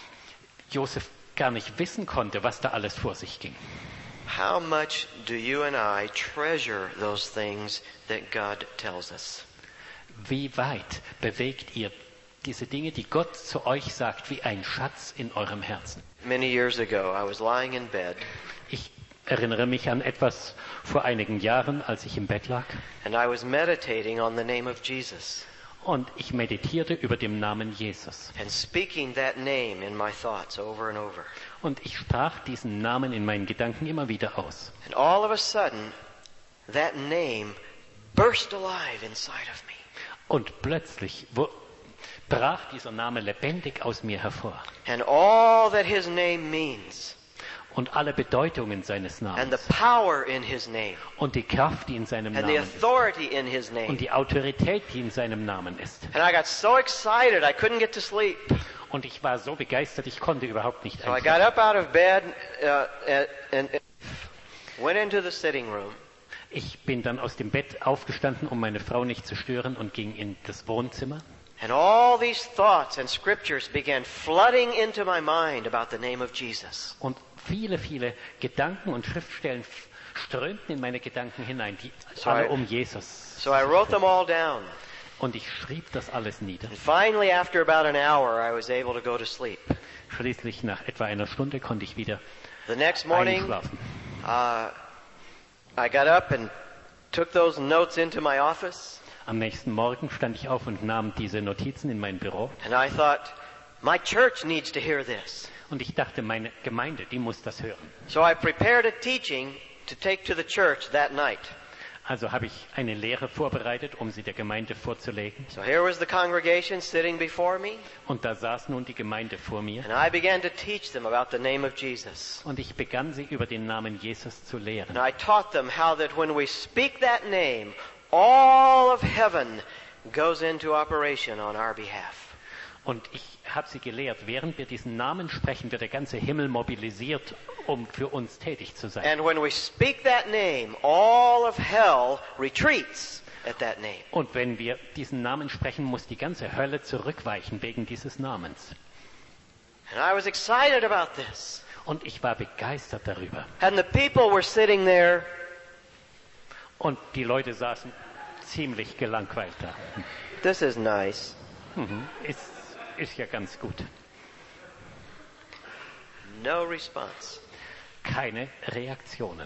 Josef gar nicht wissen konnte, was da alles vor sich ging. How much do you and I treasure those things that God tells us? Wie weit bewegt ihr diese Dinge, die Gott zu euch sagt, wie ein Schatz in eurem Herzen? Many years ago, I was lying in bed, Ich erinnere mich an etwas vor einigen Jahren, als ich im Bett lag and I was meditating on the name of Jesus und ich meditierte über den Namen Jesus. and speaking that name in my thoughts over and over. Und ich sprach diesen Namen in meinen Gedanken immer wieder aus. And all of a sudden, that name burst alive inside of me. Und plötzlich brach dieser Name lebendig aus mir hervor. And all that his name means, Und alle Bedeutungen seines and Namens the power in his name, und die Kraft, die in seinem and the Namen ist authority in his und name. die Autorität, die in seinem Namen ist. And I got so excited I couldn't get to sleep. Und ich war so begeistert, ich konnte überhaupt nicht So I got einschlafen. up out of bed and went into the sitting room. Ich bin dann aus dem Bett aufgestanden, um meine Frau nicht zu stören, und ging in das Wohnzimmer. And all these thoughts and scriptures began flooding into my mind about the name of Jesus. Und viele, viele Gedanken und Schriftstellen strömten in meine Gedanken hinein, die alle um Jesus. So I wrote them all down. Und ich schrieb das alles nieder. And finally, after about an hour, I was able to go to sleep. Schließlich nach etwa einer Stunde konnte ich wieder The next morning, einschlafen. I got up and took those notes into my office. Am nächsten Morgen stand ich auf und nahm diese Notizen in mein Büro. And I thought, my church needs to hear this. Und ich dachte, meine Gemeinde, die muss das hören. So I prepared a teaching to take to the church that night. Also habe ich eine Lehre vorbereitet, um sie der Gemeinde vorzulegen. So here was the congregation sitting before me, Und da saß nun die Gemeinde vor mir. and I began to teach them about the name of Jesus. Und ich begann sie über den Namen Jesus zu And lehren. I taught them how that when we speak that name, all of heaven goes into operation on our behalf. Und ich habe sie gelehrt, während wir diesen Namen sprechen, wird der ganze Himmel mobilisiert, um für uns tätig zu sein. And when we speak that name, all of hell retreats at that name. Und wenn wir diesen Namen sprechen, muss die ganze Hölle zurückweichen wegen dieses Namens. And I was excited about this. Und ich war begeistert darüber. And the people were sitting there, Und die Leute saßen ziemlich gelangweilt da. this is nice. Ist ja ganz gut. No response. Keine Reaktionen.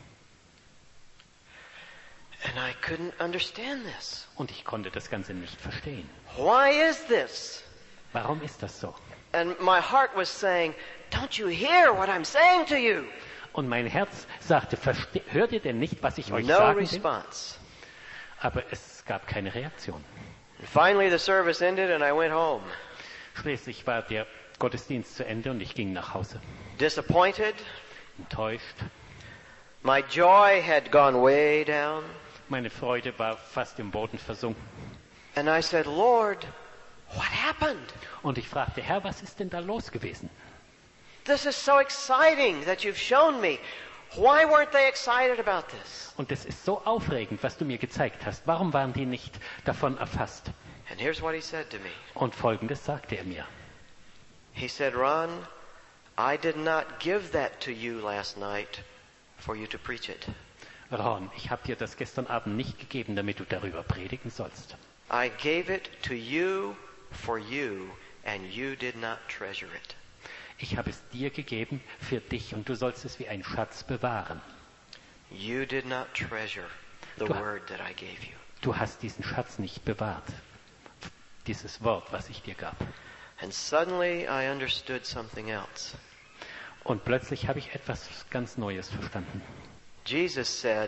And I couldn't understand this. Und ich konnte das Ganze nicht verstehen. Why is this? Warum ist das so? And my heart was saying, don't you hear what I'm saying to you? Und mein Herz sagte, hört ihr denn nicht, was ich euch No sagen will? response. Aber es gab keine Reaktion. And finally the service ended and I went home. Schließlich war der Gottesdienst zu Ende und ich ging nach Hause. Disappointed. Enttäuscht. My joy had gone way down. Meine Freude war fast im Boden versunken. And I said, Lord, what happened? Und ich fragte, Herr, was ist denn da los gewesen? This is so exciting that you've shown me. Why weren't they excited about this? Und es ist so aufregend, was du mir gezeigt hast. Warum waren die nicht davon erfasst? And here's what he said to me. Und Folgendes sagte er mir. He said, Ron, I did not give that to you last night for you to preach it. Ron, ich habe dir das gestern Abend nicht gegeben, damit du darüber predigen sollst. I gave it to you for you, and you did not treasure it. Ich habe es dir gegeben für dich und du sollst es wie ein Schatz bewahren. You did not treasure the word that I gave you. Du hast diesen Schatz nicht bewahrt. Dieses Wort, was ich dir gab. And suddenly I understood something else. Und plötzlich habe ich etwas ganz Neues verstanden. Jesus said,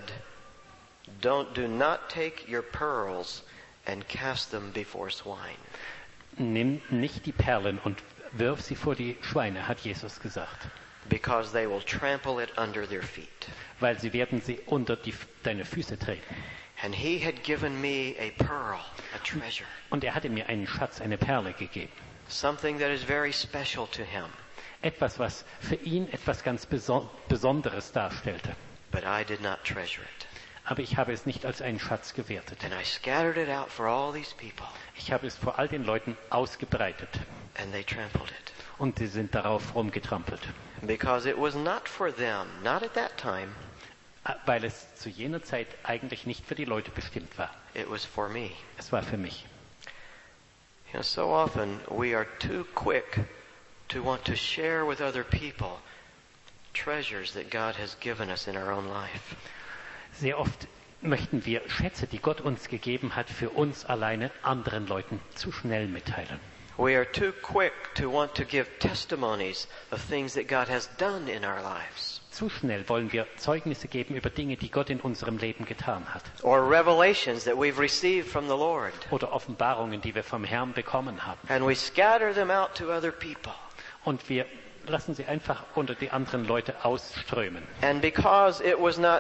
do not take your pearls and cast them before swine. Nimm nicht die Perlen und wirf sie vor die Schweine, hat Jesus gesagt. Because they will trample it under their feet. Weil sie werden sie unter deine Füße treten. And he had given me a pearl, a treasure. Und er hatte mir einen Schatz, eine Perle gegeben. Something that is very special to him. Etwas, was für ihn etwas ganz Besonderes darstellte. But I did not treasure it. Aber ich habe es nicht als einen Schatz gewertet. And I scattered it out for all these people. Ich habe es vor all den Leuten ausgebreitet. And they trampled it. Und sie sind darauf rumgetrampelt. Because it was not for them, not at that time. Weil es zu jener Zeit eigentlich nicht für die Leute bestimmt war. It was for me. Es war für mich. You know, so often we are too quick to want to share with other people treasures that God has given us in our own life. Sehr oft möchten wir Schätze, die Gott uns gegeben hat, für uns alleine anderen Leuten zu schnell mitteilen. We are too quick to want to give testimonies of things that God has done in our lives. Zu schnell wollen wir Zeugnisse geben über Dinge, die Gott in unserem Leben getan hat. Or revelations that we've received from the Lord. Oder Offenbarungen, die wir vom Herrn bekommen haben. And we scatter them out to other people. Und wir lassen sie einfach unter die anderen Leute ausströmen. And because it was not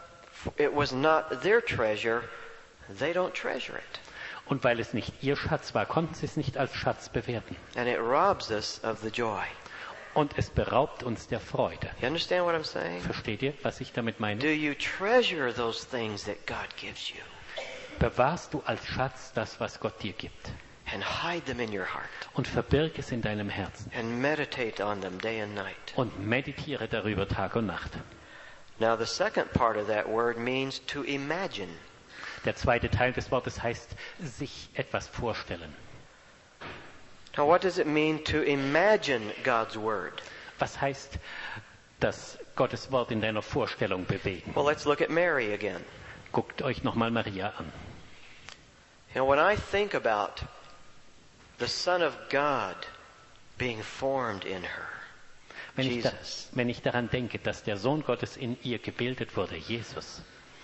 their treasure, they don't treasure it. Und weil es nicht ihr Schatz war, konnten sie es nicht als Schatz bewerten. And it robs us of the joy. Und es beraubt uns der Freude. You understand what I'm saying? Versteht ihr, was ich damit meine? Do you treasure those things that God gives you? Bewahrst du als Schatz das, was Gott dir gibt. And hide them in your heart. Und verbirg es in deinem Herzen. And meditate on them day and night. Und meditiere darüber Tag und Nacht. Now the second part of that word means to imagine. Der zweite Teil des Wortes heißt, sich etwas vorstellen. Now what does it mean to imagine God's word? Was heißt, dass Gottes Wort in deiner Vorstellung bewegen? Well, let's look at Mary again. Guckt euch nochmal Maria an. You know, when I think about the Son of God being formed in her, Jesus, wenn ich daran denke, dass der Sohn Gottes in ihr gebildet wurde, Jesus,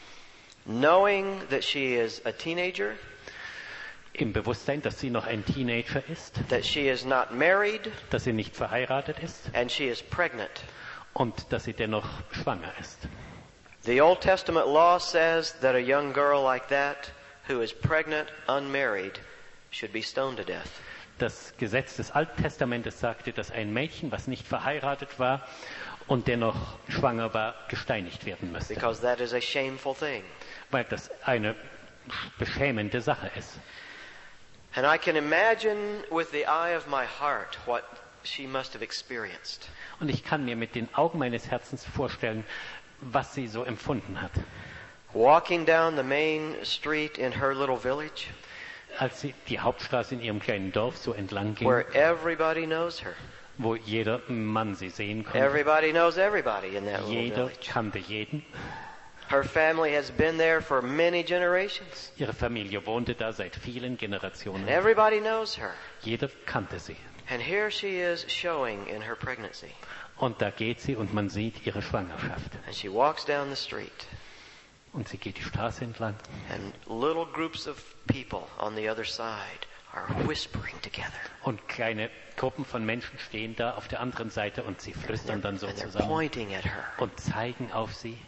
knowing that she is a teenager, im Bewusstsein, dass sie noch ein Teenager ist, that she is not married, dass sie nicht verheiratet ist and she is pregnant. und dass sie dennoch schwanger ist. The Old Testament law says that a young girl like that, who is pregnant, unmarried, should be stoned to death. Das Gesetz des Alten Testamentes sagte, dass ein Mädchen, was nicht verheiratet war und dennoch schwanger war, gesteinigt werden müsste. Because that is a shameful thing. Weil das eine beschämende Sache ist. And I can imagine with the eye of my heart what she must have experienced. Und ich kann mir mit den Augen meines Herzens vorstellen, was sie so empfunden hat. Walking down the main street in her little village, als sie die Hauptstraße in ihrem kleinen Dorf so entlang ging, where everybody knows her. Wo jeder Mann sie sehen konnte. Everybody knows everybody in that little Jeder village. kannte jeden. Her family has been there for many generations. Ihre Familie wohnte da seit vielen Generationen. And everybody knows her. Jeder kannte sie. And here she is showing in her pregnancy. Und da geht sie und man sieht ihre Schwangerschaft. And she walks down the street. Und sie geht die Straße entlang. And little groups of people on the other side are whispering together. Und kleine Gruppen von Menschen stehen da auf der anderen Seite und sie flüstern dann so And they're zusammen pointing at her. und zeigen auf sie.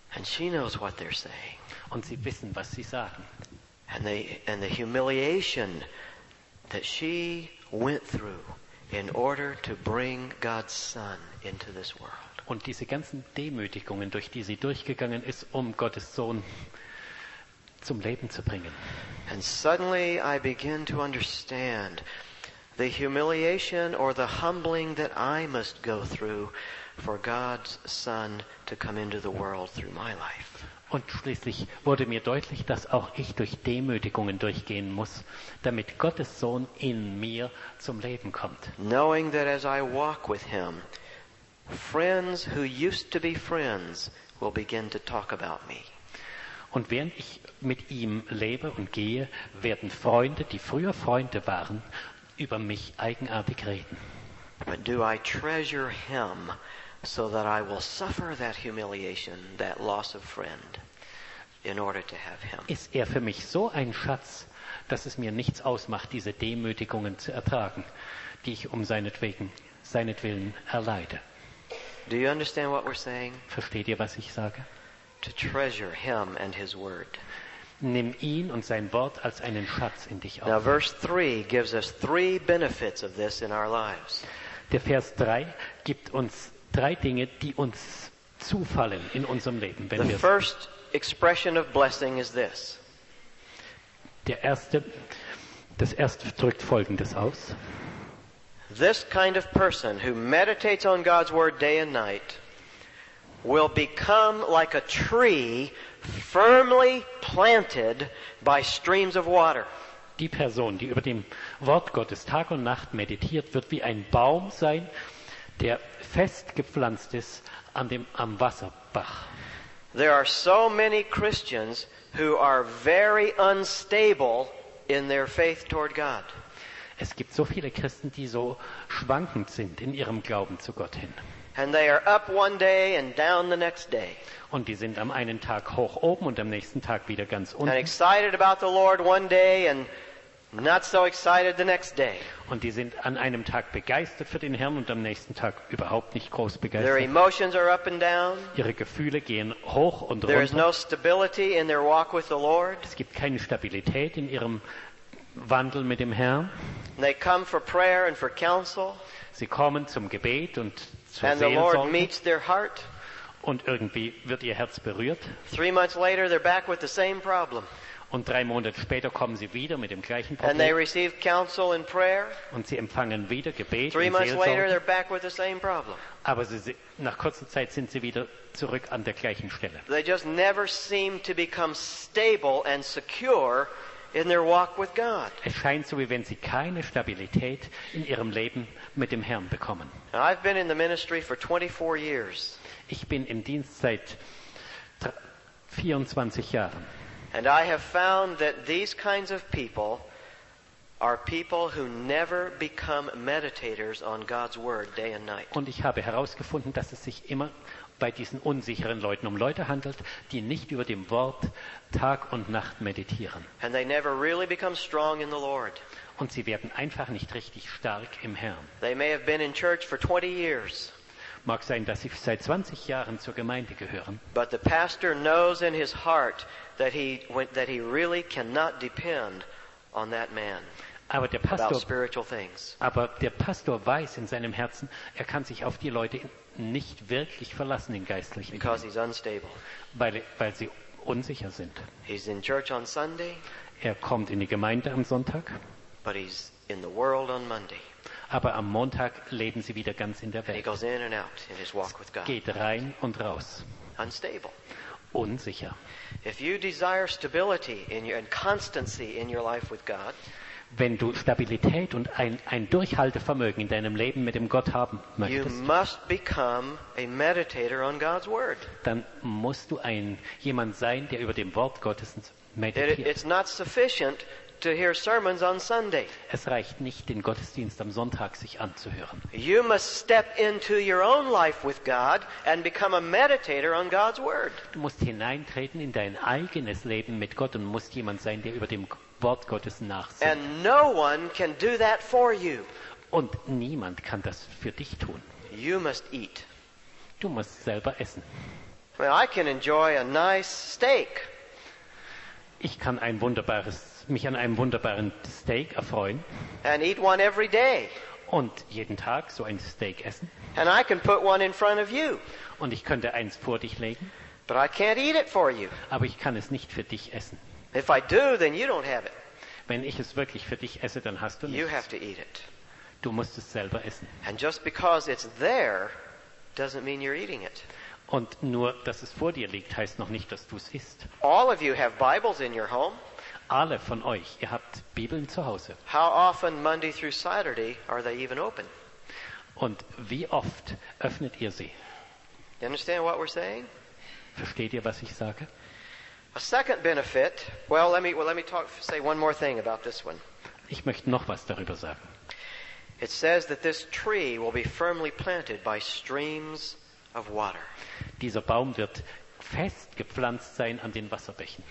And she knows what they're saying. Und sie wissen, was sie sagen. And the humiliation that she went through in order to bring God's Son into this world. Und diese ganzen Demütigungen, durch die sie durchgegangen ist, um Gottes Sohn zum Leben zu bringen. And suddenly I begin to understand the humiliation or the humbling that I must go through for God's Son to come into the world through my life. Und schließlich wurde mir deutlich, dass auch ich durch Demütigungen durchgehen muss, damit Gottes Sohn in mir zum Leben kommt. Knowing that as I walk with Him, friends who used to be friends will begin to talk about me. Und während ich mit ihm lebe und gehe, werden Freunde, die früher Freunde waren, über mich eigenartig reden. But do I treasure Him so that I will suffer that humiliation, that loss of friend, in order to have Him? Ist er für mich so ein Schatz, dass es mir nichts ausmacht, diese Demütigungen zu ertragen, die ich um seinetwillen erleide? Do you understand what we're saying? Versteht ihr, was ich sage? To treasure Him and His Word. Nimm ihn und sein Wort als einen Schatz in dich Now auf. verse 3 gives us 3 benefits of this in our lives. Der Vers 3 gibt uns 3 Dinge, die uns zufallen in unserem Leben. Wenn The wir first expression of blessing is this. Das erste drückt Folgendes aus. This kind of person who meditates on God's Word day and night will become like a tree firmly planted by streams of water. Die Person, die über dem Wort Gottes Tag und Nacht meditiert, wird wie ein Baum sein, der fest gepflanzt ist am Wasserbach. There are so many Christians who are very unstable in their faith toward God. Es gibt so viele Christen, die so schwankend sind in ihrem Glauben zu Gott hin. And they are up one day and down the next day. Und die sind am einen Tag hoch oben und am nächsten Tag wieder ganz And unten. excited about the Lord one day and not so excited the next day. Und die sind an einem Tag begeistert für den Herrn und am nächsten Tag überhaupt nicht groß Their begeistert. emotions are up and down. Ihre Gefühle gehen hoch und There is runter. no stability in their walk with the Lord. Es gibt keine Stabilität in ihrem Wandel mit dem Herrn. And they come for prayer and for counsel. Sie kommen zum Gebet und zur And the Lord Seelsorge meets their heart. und irgendwie wird ihr Herz berührt. 3 months later, they're back with the same problem. Und 3 Monate später kommen sie wieder mit dem gleichen And they Problem receive counsel and prayer. und sie empfangen wieder Gebet 3 und months later, Seelsorge. they're back with the same problem. Aber nach kurzer Zeit sind sie wieder zurück an der gleichen Stelle. They just never seem to become stable and secure in their walk with God. Es scheint so, wie wenn sie keine Stabilität in ihrem Leben mit dem Herrn bekommen. Now, I've been in the ministry for 24 years. Ich bin im Dienst seit 24 Jahren. And I have found that these kinds of people are people who never become meditators on God's Word day and night. Und ich habe herausgefunden, dass es sich immer bei diesen unsicheren Leuten um Leute handelt, die nicht über dem Wort Tag und Nacht meditieren. And they never really become strong in the Lord. Und sie werden einfach nicht richtig stark im Herrn. They may have been in church for 20 years, Mag sein, dass sie seit 20 Jahren zur Gemeinde gehören, but the pastor knows in his heart that he really cannot depend on that man aber der about Pastor spiritual things. weiß in seinem Herzen, er kann sich auf die Leute nicht wirklich verlassen in geistlichen Because Dingen, he's unstable. weil sie unsicher sind. He's in church on Sunday, Er kommt in die Gemeinde am Sonntag, but he's in the world on Monday. aber am Montag leben sie wieder ganz in der And he Welt. goes in and out in his walk with God. Geht rein und raus. Unstable. Unsicher. If you desire stability and constancy in your life with God, Wenn du Stabilität und ein Durchhaltevermögen in deinem Leben mit dem Gott haben you möchtest, must become a meditator on God's Word. dann musst du jemand sein, der über dem Wort Gottes meditiert. It's not sufficient to hear sermons on Sunday. Es reicht nicht, den Gottesdienst am Sonntag sich anzuhören. You must step into your own life with God and become a meditator on God's Word. Du musst hineintreten in dein eigenes Leben mit Gott und musst jemand sein, der über dem Wort Gottes nachsinnt. And no one can do that for you. Und niemand kann das für dich tun. You must eat. Du musst selber essen. Well, I can enjoy a nice steak. Ich kann mich an einem wunderbaren Steak erfreuen And eat one every day. und jeden Tag so ein Steak essen. And I can put one in front of you. Und ich könnte eins vor dich legen, But I can't eat it for you. aber ich kann es nicht für dich essen. If I do, then you don't have it. Wenn ich es wirklich für dich esse, dann hast du You nichts. have to eat it. Du musst es selber essen. And just because it's there doesn't mean you're eating it. Und nur, dass es vor dir liegt, heißt noch nicht, dass du es isst. All of you have Bibles in your home. Alle von euch, ihr habt Bibeln zu Hause. How often Monday through Saturday are they even open? Und wie oft öffnet ihr sie? You understand what we're saying? Versteht ihr, was ich sage? A second benefit. Let me say one more thing about this one. Ich möchte noch was darüber sagen. It says that this tree will be firmly planted by streams of water. Dieser Baum wird fest gepflanzt sein an den Wasserbächen.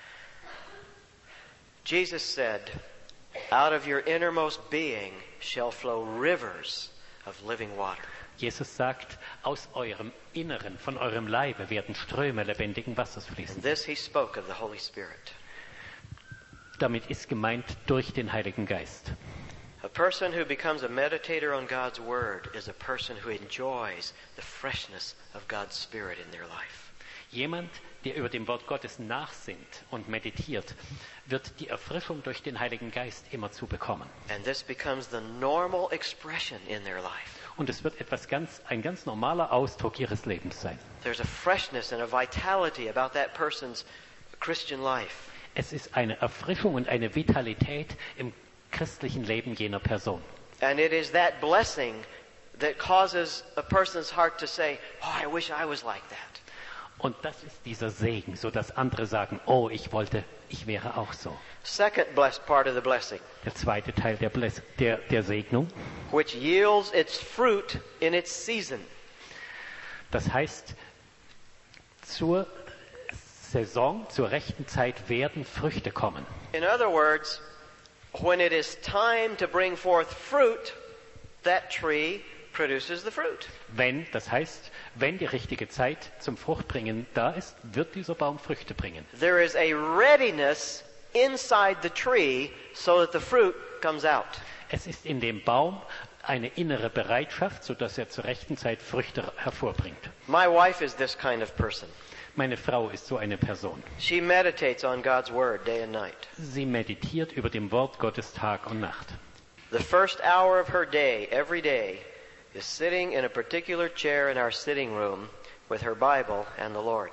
Jesus said, out of your innermost being shall flow rivers of living water. Jesus sagt, aus eurem Inneren, von eurem Leibe werden Ströme lebendigen Wassers fließen. And this he spoke of the Holy Spirit. Damit ist gemeint durch den Heiligen Geist. A person who becomes a meditator on God's Word is a person who enjoys the freshness of God's Spirit in their life. Jemand, der über dem Wort Gottes nachsinnt und meditiert, wird die Erfrischung durch den Heiligen Geist immerzu bekommen. And this becomes the normal expression in their life. Und es wird ein ganz normaler Ausdruck ihres Lebens sein. There's a freshness and a vitality about that person's Christian life. Es ist eine Erfrischung und eine Vitalität im christlichen Leben jener Person. And it is that blessing that causes a person's heart to say, "Oh, I wish I was like that." Und das ist dieser Segen, so dass andere sagen, oh, ich wäre auch so. Second blessed part of the blessing, Der zweite Teil der Segnung, which yields its fruit in its season. das heißt, zur Saison, zur rechten Zeit werden Früchte kommen. In other words, when it is time to bring forth fruit, that tree produces the fruit. Das heißt, wenn die richtige Zeit zum Fruchtbringen da ist, wird dieser Baum Früchte bringen. There is a readiness inside the tree so that the fruit comes out. Es ist in dem Baum eine innere Bereitschaft, sodass er zur rechten Zeit Früchte hervorbringt. My wife is this kind of person. Meine Frau ist so eine Person. She meditates on God's Word day and night. Sie meditiert über dem Wort Gottes Tag und Nacht. The first hour of her day, every day, is sitting in a particular chair in our sitting room with her Bible and the Lord.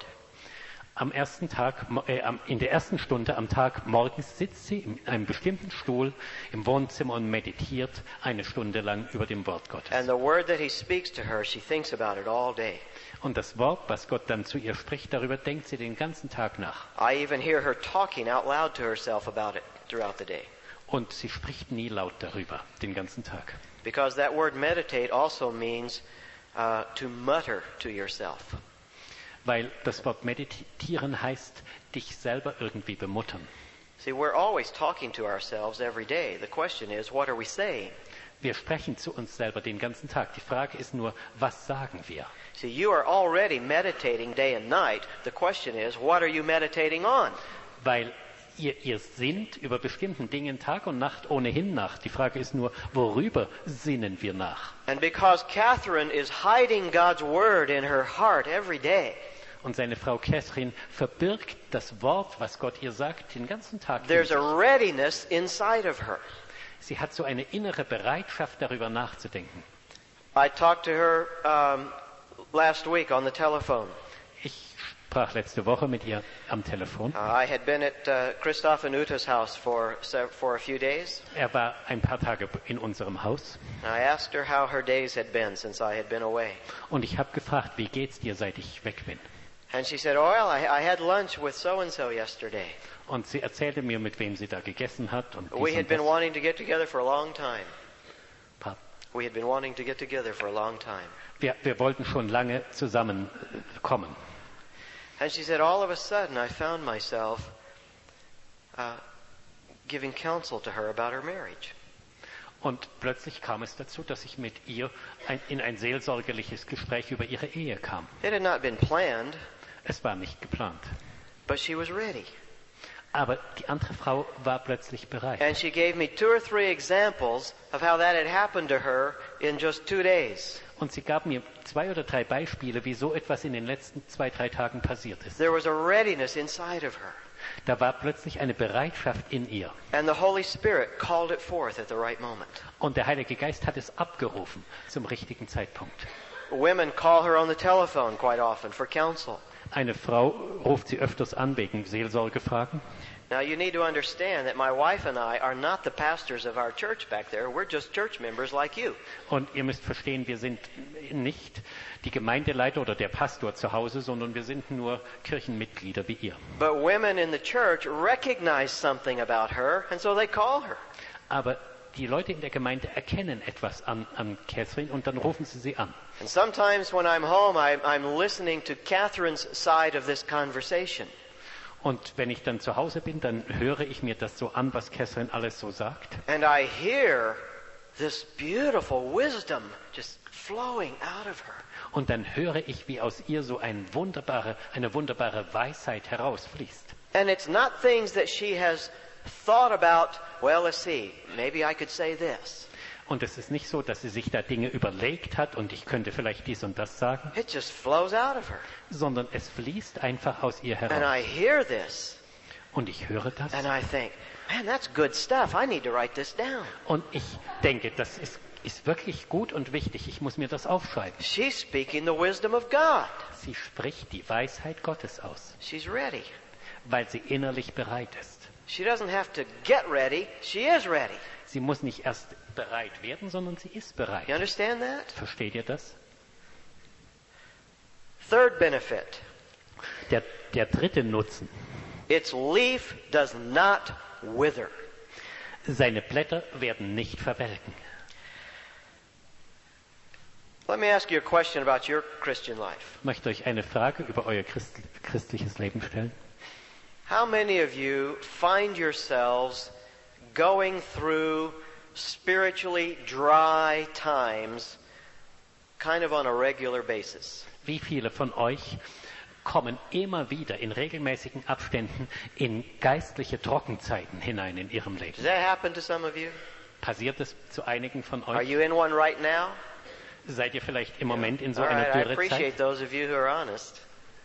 In der ersten Stunde am Tag morgens sitzt sie in einem bestimmten Stuhl im Wohnzimmer und meditiert eine Stunde lang über dem Wort Gottes. And the word that he speaks to her, she thinks about it all day. Und das Wort, was Gott dann zu ihr spricht, darüber denkt sie den ganzen Tag nach. I even hear her talking out loud to herself about it throughout the day. Und sie spricht nie laut darüber, den ganzen Tag. Because that word meditate also means to mutter to yourself. Weil das Wort meditieren heißt, dich selber irgendwie bemuttern. See, we're always talking to ourselves every day. The question is, what are we saying? Wir sprechen zu uns selber den ganzen Tag. Die Frage ist nur, was sagen wir? See, you are already meditating day and night. The question is, what are you meditating on? Weil ihr sinnt über bestimmten Dingen Tag und Nacht ohnehin nach. Die Frage ist nur, worüber sinnen wir nach? And because Catherine is hiding God's word in her heart every day, Und seine Frau Catherine verbirgt das Wort, was Gott ihr sagt, den ganzen Tag. there's a readiness inside of her. Sie hat so eine innere Bereitschaft, darüber nachzudenken. I talked to her last week on the telephone. Ich sprach letzte Woche mit ihr am Telefon. I had been at Christoph and Uta's house for a few days. War ein paar Tage in unserem Haus. I asked her how her days had been since I had been away. Und ich habe gefragt, wie geht's dir, seit ich weg bin? And she said, "Oh, well, I had lunch with so-and-so yesterday. Und sie erzählte mir, mit wem sie da gegessen hat. Und We had been wanting to get together for a long time. Pardon? We had been wanting to get together for a long time." Wir wollten schon lange zusammenkommen. And she said, all of a sudden I found myself giving counsel to her about her marriage. Und plötzlich kam es dazu, dass ich mit ihr in ein seelsorgerliches Gespräch über ihre Ehe kam. It had not been planned. Es war nicht geplant. But she was ready. Aber die andere Frau war plötzlich bereit. And she gave me 2 or 3 examples of how that had happened to her in just 2 days. Und sie gab mir 2 oder 3 Beispiele, wie so etwas in den letzten 2, 3 Tagen passiert ist. There was a readiness inside of her. Da war plötzlich eine Bereitschaft in ihr. And the Holy Spirit called it forth at the right moment. Und der Heilige Geist hat es abgerufen zum richtigen Zeitpunkt. Women call her on the telephone quite often for counsel. Eine Frau ruft sie öfters an wegen Seelsorgefragen. Now you need to understand that my wife and I are not the pastors of our church back there. We're just church members like you. Und ihr müsst verstehen, wir sind nicht die Gemeindeleiter oder der Pastor zu Hause, sondern wir sind nur Kirchenmitglieder wie ihr. But women in the church recognize something about her, and so they call her. Aber die Leute in der Gemeinde erkennen etwas an Catherine und dann rufen sie an. And sometimes when I'm home, I'm listening to Catherine's side of this conversation. Und wenn ich dann zu Hause bin, dann höre ich mir das so an, was Catherine alles so sagt. And I hear this beautiful wisdom just flowing out of her. Und dann höre ich, wie aus ihr so eine wunderbare Weisheit herausfließt. And it's not things that she has thought about, well, let's see, maybe I could say this. Und es ist nicht so, dass sie sich da Dinge überlegt hat und ich könnte vielleicht dies und das sagen, It just flows out of her. sondern es fließt einfach aus ihr And heraus. I hear this, Und ich höre das and I think, man, that's good stuff. I need to write this down. und ich denke, das ist wirklich gut und wichtig. Ich muss mir das aufschreiben. She's speaking the wisdom of God. Sie spricht die Weisheit Gottes aus, She's ready. weil sie innerlich bereit ist. She doesn't have to get ready. She is ready. Sie muss nicht erst bereit werden, sondern sie ist bereit. You understand that? Versteht ihr das? Third benefit. Der dritte Nutzen. Its leaf does not wither. Seine Blätter werden nicht verwelken. Let me ask you a question about your Christian life. Ich möchte euch eine Frage über euer christliches Leben stellen. How many of you find yourselves going through spiritually dry times kind of on a regular basis? Wie viele von euch kommen immer wieder in regelmäßigen Abständen in geistliche Trockenzeiten hinein in ihrem Leben? Does that happen to some of you? Passiert es zu einigen von Are euch? you in one right now? Seid ihr vielleicht im Moment in so All einer right, I appreciate Dürrezeit? those of you who are honest.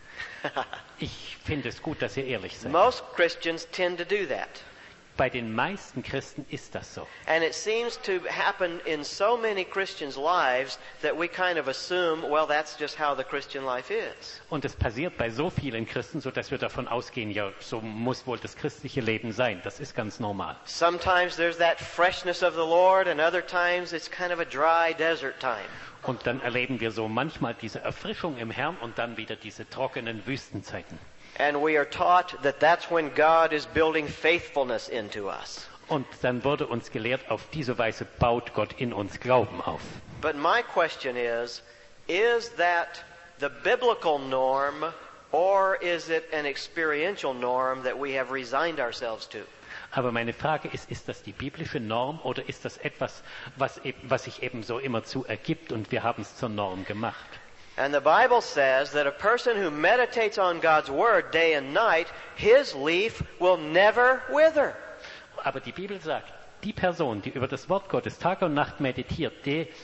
Ich finde es gut, dass ihr ehrlich seid. Most Christians tend to do that. Bei den meisten Christen ist das so. And it seems to happen in so many Christians' lives that we kind of assume, well, that's just how the Christian life is. Und es passiert bei so vielen Christen, so dass wir davon ausgehen, ja, so muss wohl das christliche Leben sein. Das ist ganz normal. Sometimes there's that freshness of the Lord, and other times it's kind of a dry desert time. Und dann erleben wir so manchmal diese Erfrischung im Herrn und dann wieder diese trockenen Wüstenzeiten. And we are taught that that's when God is building faithfulness into us. Und dann wurde uns gelehrt, auf diese Weise baut Gott in uns Glauben auf. But my question is that the biblical norm, or is it an experiential norm that we have resigned ourselves to? Aber meine Frage ist das die biblische Norm oder ist das etwas, was sich eben so immer zu ergibt und wir haben es zur Norm gemacht? And the Bible says that a person who meditates on God's Word day and night, his leaf will never wither. Aber die Bibel sagt, die Person, die über das Wort Gottes Tag und Nacht meditiert,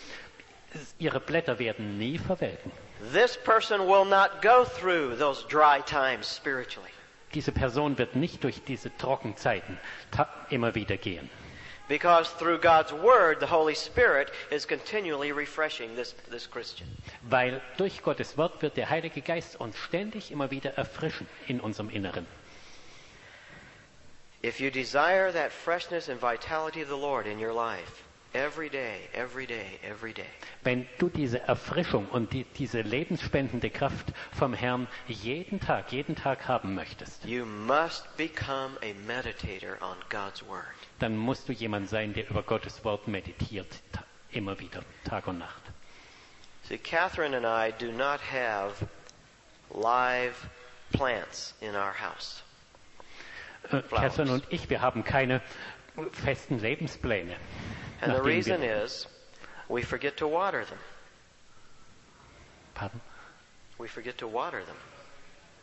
ihre Blätter werden nie verwelken. This person will not go through those dry times spiritually. Diese Person wird nicht durch diese Trockenzeiten immer wieder gehen. Because through God's Word, the Holy Spirit is continually refreshing this Christian. Weil durch Gottes Wort wird der Heilige Geist uns ständig immer wieder erfrischen in unserem Inneren. If you desire that freshness and vitality of the Lord in your life, every day, every day, every day. Wenn du diese Erfrischung und diese lebensspendende Kraft vom Herrn jeden Tag haben möchtest, You must become a meditator on God's Word. dann musst du jemand sein, der über Gottes Wort meditiert, immer wieder, Tag und Nacht. See, Catherine and I do not have live plants in our house. Catherine und ich, wir haben keine festen Lebenspläne. And the nachdem reason wir- is, we forget to water them. Pardon? We forget to water them.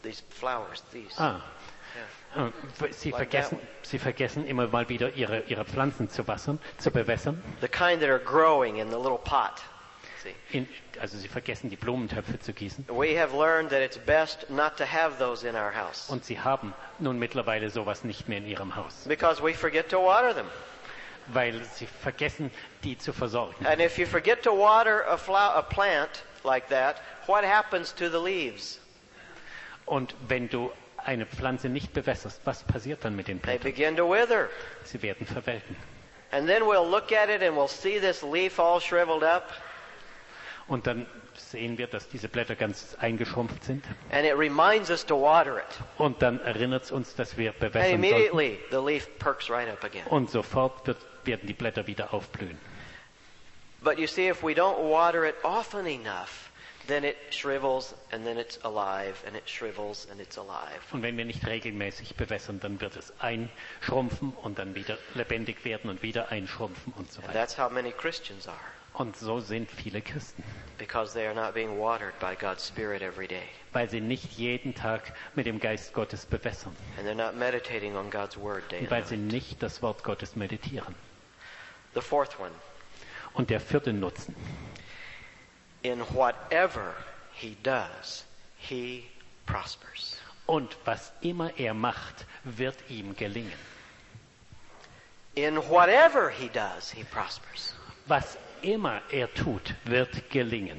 these flowers, these. Ah. Yeah. Sie vergessen immer mal wieder ihre Pflanzen zu bewässern. The kind that are growing in the little pot. See. Also sie vergessen die Blumentöpfe zu gießen. We have learned that it's best not to have those in our house. Und sie haben nun mittlerweile sowas nicht mehr in ihrem Haus. Because we forget to water them. Weil sie vergessen, die zu versorgen. And if you forget to water a plant like that, what happens to the leaves? Und wenn du eine Pflanze nicht bewässerst, was passiert dann mit den They Blättern? begin to wither. Sie werden verwelken. And then we'll look at it and we'll see this leaf all shriveled up. Und dann sehen wir, dass diese Blätter ganz eingeschrumpft sind. And it reminds us to water it. Und dann erinnert es uns, dass wir And bewässern sollten. immediately the leaf perks right up again. Und sofort werden die Blätter wieder aufblühen. But you see, if we don't water it often enough, then it shrivels and then it's alive and it shrivels and it's alive. Und wenn wir nicht regelmäßig bewässern, dann wird es einschrumpfen und dann wieder lebendig werden und wieder einschrumpfen und so And weiter. that's how many Christians are. Und so sind viele Christen, Because they are not being watered by God's Spirit every day. weil sie nicht jeden Tag mit dem Geist Gottes bewässern And they're not meditating on God's Word day und and weil sie night. nicht das Wort Gottes meditieren. The fourth one. Und der vierte Nutzen: In whatever he does, he prospers. Und was immer er macht, wird ihm gelingen. In whatever he does, he prospers. Was immer er tut, wird gelingen.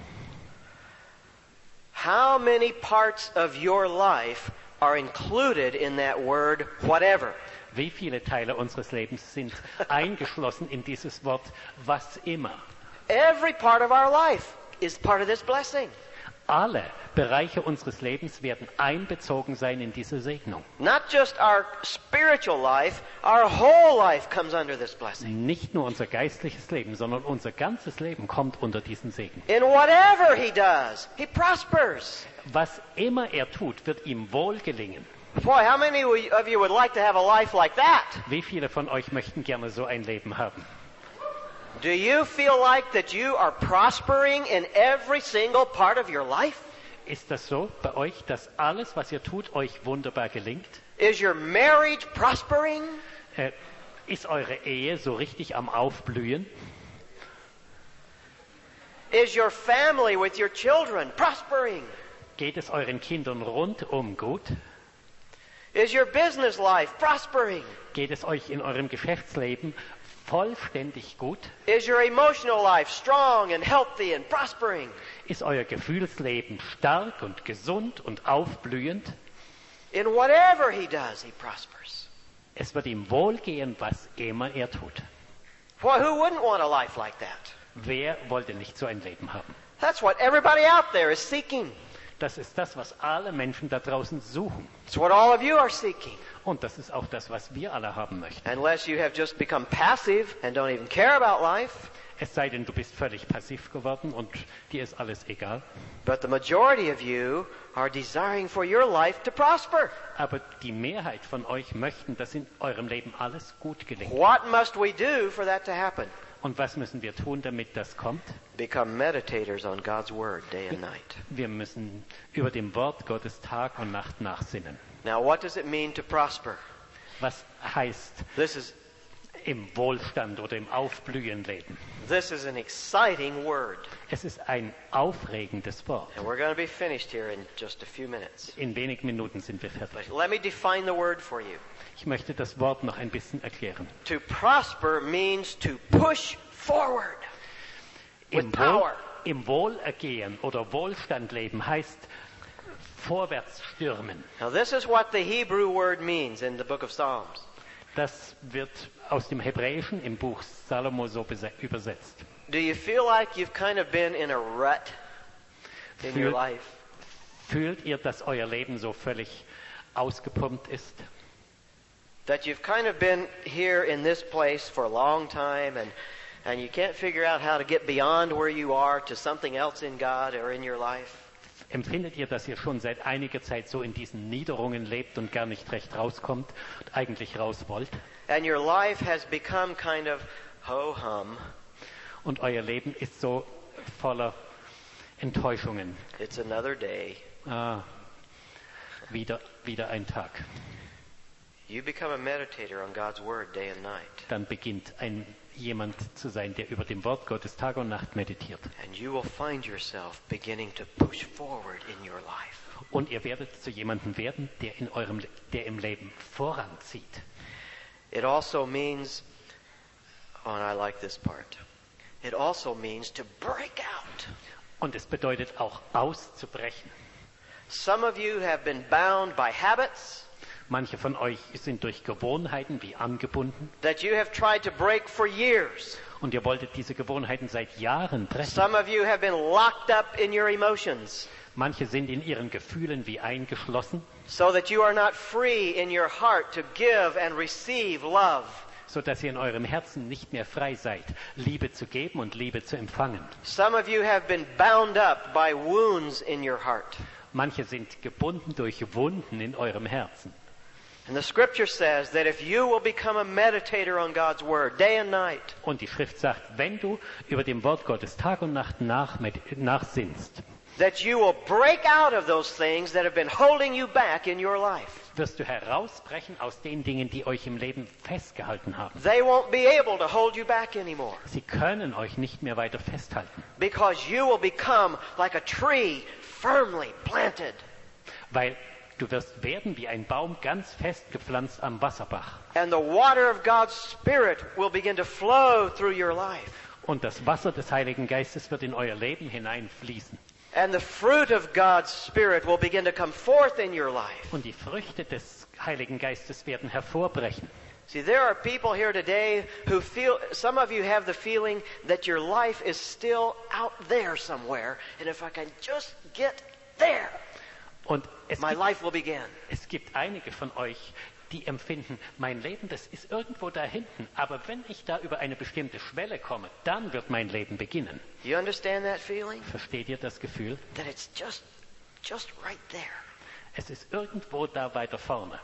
How many parts of your life are included in that word, whatever? Wie viele Teile unseres Lebens sind eingeschlossen in dieses Wort, was immer? Every part of our life is part of this blessing. Alle Bereiche unseres Lebens werden einbezogen sein in diese Segnung. Not just our spiritual life, our whole life comes under this blessing. Nicht nur unser geistliches Leben, sondern unser ganzes Leben kommt unter diesen Segen. In whatever he does, he prospers. Was immer er tut, wird ihm wohl gelingen. Boy, how many of you would like to have a life like that? Wie viele von euch möchten gerne so ein Leben haben? Do you feel like that you are prospering in every single part of your life? Ist das so bei euch, dass alles, was ihr tut, euch wunderbar gelingt? Is your marriage prospering? Ist eure Ehe so richtig am Aufblühen? Is your family with your children prospering? Geht es euren Kindern rundum gut? Is your business life prospering? Geht es euch in eurem Geschäftsleben vollständig gut? Is your emotional life strong and healthy and prospering? Ist euer Gefühlsleben stark und gesund und aufblühend? In whatever he does, he prospers. Es wird ihm wohlgehen, was immer er tut. Boy, who wouldn't want a life like that? Wer wollte nicht so ein Leben haben? That's what everybody out there is seeking. Das ist das, was alle Menschen da draußen suchen. It's what all of you are seeking. Und das ist auch das, was wir alle haben möchten. Unless you have just become passive and don't even care about life. Es sei denn, du bist völlig passiv geworden und dir ist alles egal. But the majority of you are desiring for your life to prosper. Aber die Mehrheit von euch möchten, dass in eurem Leben alles gut gelingt. What must we do for that to happen? Und was müssen wir tun, damit das kommt? Become meditators on God's Word day and night. Wir müssen über dem Wort Gottes Tag und Nacht nachsinnen. Now, what does it mean to prosper? Was heißt This is im Wohlstand oder im Aufblühen leben? an exciting word. Es ist ein aufregendes Wort. And we're going to be finished here in just a few minutes. In wenigen Minuten sind wir fertig. But let me define the word for you. Ich möchte das Wort noch ein bisschen erklären. To prosper means to push forward with power. Im Wohlergehen oder Wohlstand leben heißt vorwärts stürmen. Now, this is what the Hebrew word means in the book of Psalms. Das wird aus dem Hebräischen im Buch Salomo so übersetzt. Do you feel like you've kind of been in a rut in your life? Fühlt ihr, dass euer Leben so völlig ausgepumpt ist? That you've kind of been here in this place for a long time and you can't figure out how to get beyond where you are to something else in God or in your life? Empfindet ihr, dass ihr schon seit einiger Zeit so in diesen Niederungen lebt und gar nicht recht rauskommt und eigentlich raus wollt? And your life has become kind of ho-hum. Und euer Leben ist so voller Enttäuschungen. It's another day. Wieder ein Tag. You become a meditator on God's Word day and night. Dann beginnt jemand zu sein, der über dem Wort Gottes Tag und Nacht meditiert. And you will find yourself beginning to push forward in your life. Und ihr werdet zu jemandem werden, der im Leben voranzieht. It also means, and I like this part, it also means to break out. Und es bedeutet auch auszubrechen. Some of you have been bound by habits Manche von euch sind durch Gewohnheiten wie angebunden. that you have tried to break for years. Und ihr wolltet diese Gewohnheiten seit Jahren brechen. Some of you have been locked up in your emotions Manche sind in ihren Gefühlen wie eingeschlossen, so that you are not free in your heart to give and receive love. sodass ihr in eurem Herzen nicht mehr frei seid, Liebe zu geben und Liebe zu empfangen. Some of you have been bound up by wounds in your heart. Manche sind gebunden durch Wunden in eurem Herzen. And the scripture says that if you will become a meditator on God's Word day and night, Und die Schrift sagt, wenn du über dem Wort Gottes Tag und Nacht nachsinnst, that you will break out of those things that have been holding you back in your life. wirst du herausbrechen aus den Dingen, die euch im Leben festgehalten haben. They won't be able to hold you back anymore Sie können euch nicht mehr weiter festhalten, because you will become like a tree firmly planted. weil du wirst werden wie ein Baum ganz fest gepflanzt am Wasserbach. And the water of God's Spirit will begin to flow through your life. Und das Wasser des Heiligen Geistes wird in euer Leben hineinfließen. And the fruit of God's Spirit will begin to come forth in your life. Und die Früchte des Heiligen Geistes werden hervorbrechen. See, there are people here today who feel, some of you have the feeling that your life is still out there somewhere. And if I can just get there, Und my life will begin. es gibt einige von euch, die empfinden, mein Leben, das ist irgendwo da hinten. Aber wenn ich da über eine bestimmte Schwelle komme, dann wird mein Leben beginnen. You understand that feeling? Versteht ihr das Gefühl? That it's just right there. Es ist irgendwo da weiter vorne.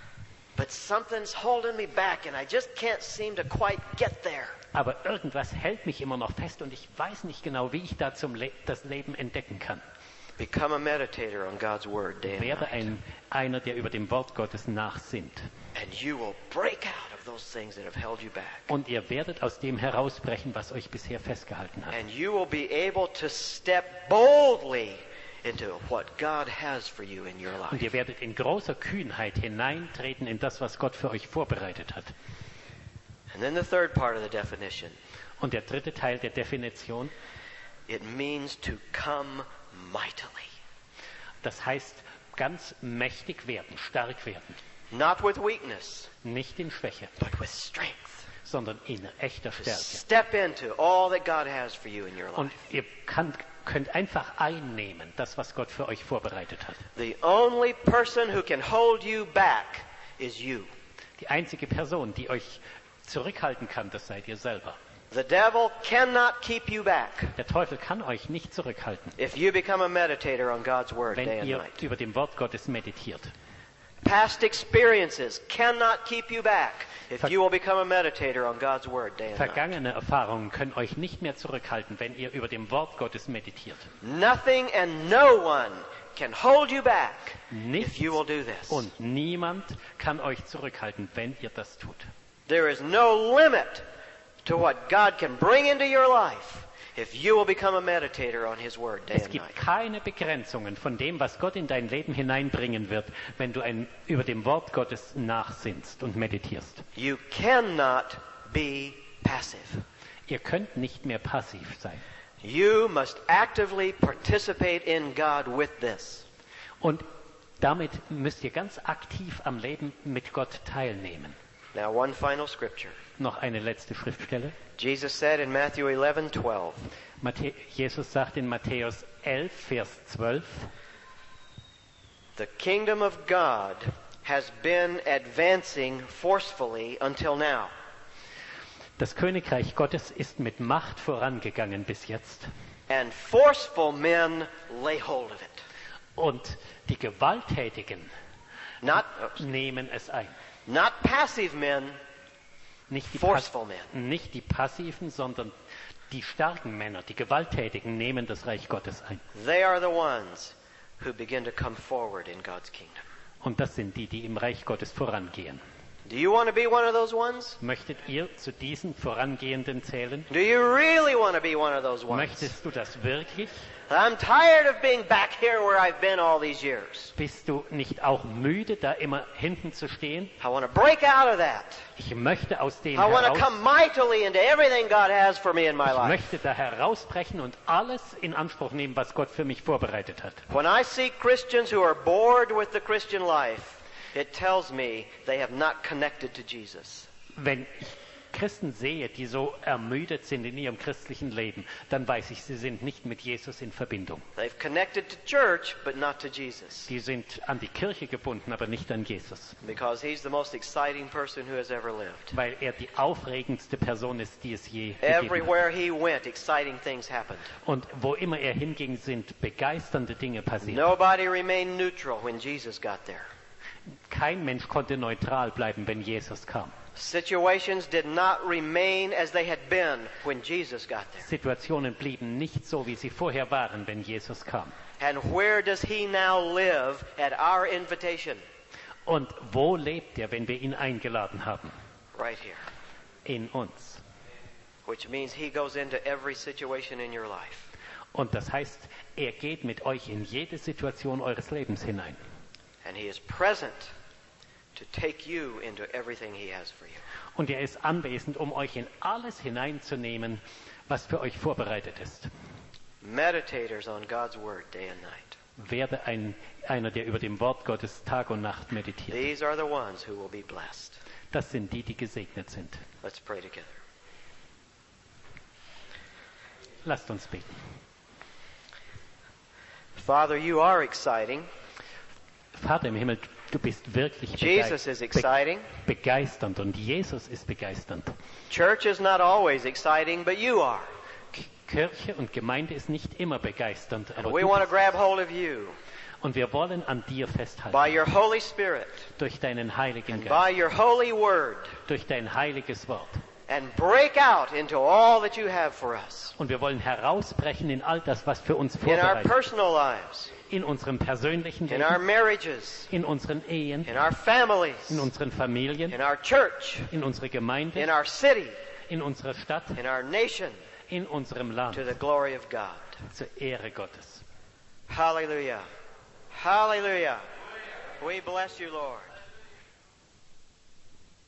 But something's holding me back and I just can't seem to quite get there. Aber irgendwas hält mich immer noch fest und ich weiß nicht genau, wie ich da das Leben entdecken kann. Become a meditator on God's Word day and Werde night. einer, der über dem Wort Gottes nachsinnt. And you will break out of those things that have held you back. Und ihr werdet aus dem herausbrechen, was euch bisher festgehalten hat. And you will be able to step boldly into what God has for you in your Und life. ihr werdet in großer Kühnheit hineintreten in das, was Gott für euch vorbereitet hat. And then the third part of the definition. Und der dritte Teil der Definition, It means to come mightily. das heißt ganz mächtig werden, stark werden. Not with weakness, Nicht in Schwäche, but with strength. sondern in echter To Stärke. step into all that God has for you in your Und life. ihr könnt einfach einnehmen, das, was Gott für euch vorbereitet hat. The only person who can hold you back is you. Die einzige Person, die euch zurückhalten kann, das seid ihr selber. The devil cannot keep you back Der Teufel kann euch nicht zurückhalten, if you become a meditator on God's Word day wenn and ihr night. über dem Wort Gottes meditiert. Past experiences cannot keep you back if you will become a meditator on God's Word day and night. Vergangene Erfahrungen können euch nicht mehr zurückhalten, wenn ihr über dem Wort Gottes meditiert. Nothing and no one can hold you back if Nichts you will do this. und niemand kann euch zurückhalten, wenn ihr das tut. There is no limit to what God can bring into your life if you will become a meditator on His Word day Es and gibt night. keine Begrenzungen von dem, was Gott in dein Leben hineinbringen wird, wenn du über dem Wort Gottes nachsinnst und meditierst. You cannot be passive. Ihr könnt nicht mehr passiv sein. You must actively participate in God with this. Und damit müsst ihr ganz aktiv am Leben mit Gott teilnehmen. Now, one final scripture. Noch eine letzte Schriftstelle. Jesus said in Matthew 11:12, Jesus sagt in Matthäus 11, Vers 12, "The kingdom of God has been advancing forcefully until now, das Königreich Gottes ist mit Macht vorangegangen bis jetzt. and forceful men lay hold of it." Und die Gewalttätigen nehmen es ein. Not passive men, Nicht die, forceful men. nicht die Passiven, sondern die starken Männer, die Gewalttätigen nehmen das Reich Gottes ein. They are the ones who begin to come forward in God's kingdom. Und das sind die, die im Reich Gottes vorangehen. Do you want to be one of those ones? Möchtet ihr zu diesen Vorangehenden zählen? Do you really want to be one of those ones? Möchtest du das wirklich? I'm tired of being back here where I've been all these years. Bist du nicht auch müde, da immer hinten zu stehen? I want to break out of that. Ich möchte aus dem I want to heraus, come mightily into everything God has for me in my ich life. möchte da herausbrechen und alles in Anspruch nehmen, was Gott für mich vorbereitet hat. When I see Christians who are bored with the Christian life, it tells me they have not connected to Jesus. Wenn ich Christen sehe, die so ermüdet sind in ihrem christlichen Leben, dann weiß ich, sie sind nicht mit Jesus in Verbindung. They've connected to church, but not to Jesus. Die sind an die Kirche gebunden, aber nicht an Jesus. Because he's the most exciting person who has ever lived. Weil er die aufregendste Person ist, die es je gegeben hat. Everywhere he went, exciting things happened. Und wo immer er hinging, sind begeisternde Dinge passiert. Nobody remained neutral when Jesus got there. Kein Mensch konnte neutral bleiben, wenn Jesus kam. Situations did not remain as they had been when Jesus got there. Situationen blieben nicht so, wie sie vorher waren, wenn Jesus kam. And where does he now live at our invitation? Und wo lebt er, wenn wir ihn eingeladen haben? Right here. In uns. Which means he goes into every situation in your life. Und das heißt, er geht mit euch in jede Situation eures Lebens hinein. And he is present to take you into everything he has for you. Und er ist anwesend, um euch in alles hineinzunehmen, was für euch vorbereitet ist. Meditators on God's word day and night. Werde einer, der über dem Wort Gottes Tag und Nacht meditiert. These are the ones who will be blessed. Das sind die, die gesegnet sind. Let's pray together. Lasst uns beten. Father, you are exciting. Vater im Himmel, du bist wirklich Jesus is exciting. begeisternd und Jesus ist begeisternd. Church is not always exciting, but you are. Kirche und Gemeinde ist nicht immer begeisternd, aber We du want to bist. grab hold of you Und wir wollen an dir by festhalten. your Holy Spirit, Durch deinen Heiligen by Geist. your holy word, Durch dein heiliges Wort. and break out into all that you have for us Und wir wollen herausbrechen in all das, was für uns in our vorbereitet ist. personal lives, In unserem persönlichen in our Leben, marriages, in unseren Ehen, in our families, in unseren Familien, in our church, in unserer in Gemeinde, our city, in unserer Stadt, in our nation, in unserem Land, to the glory of God. zur Ehre Gottes. Hallelujah. Hallelujah. We bless you, Lord.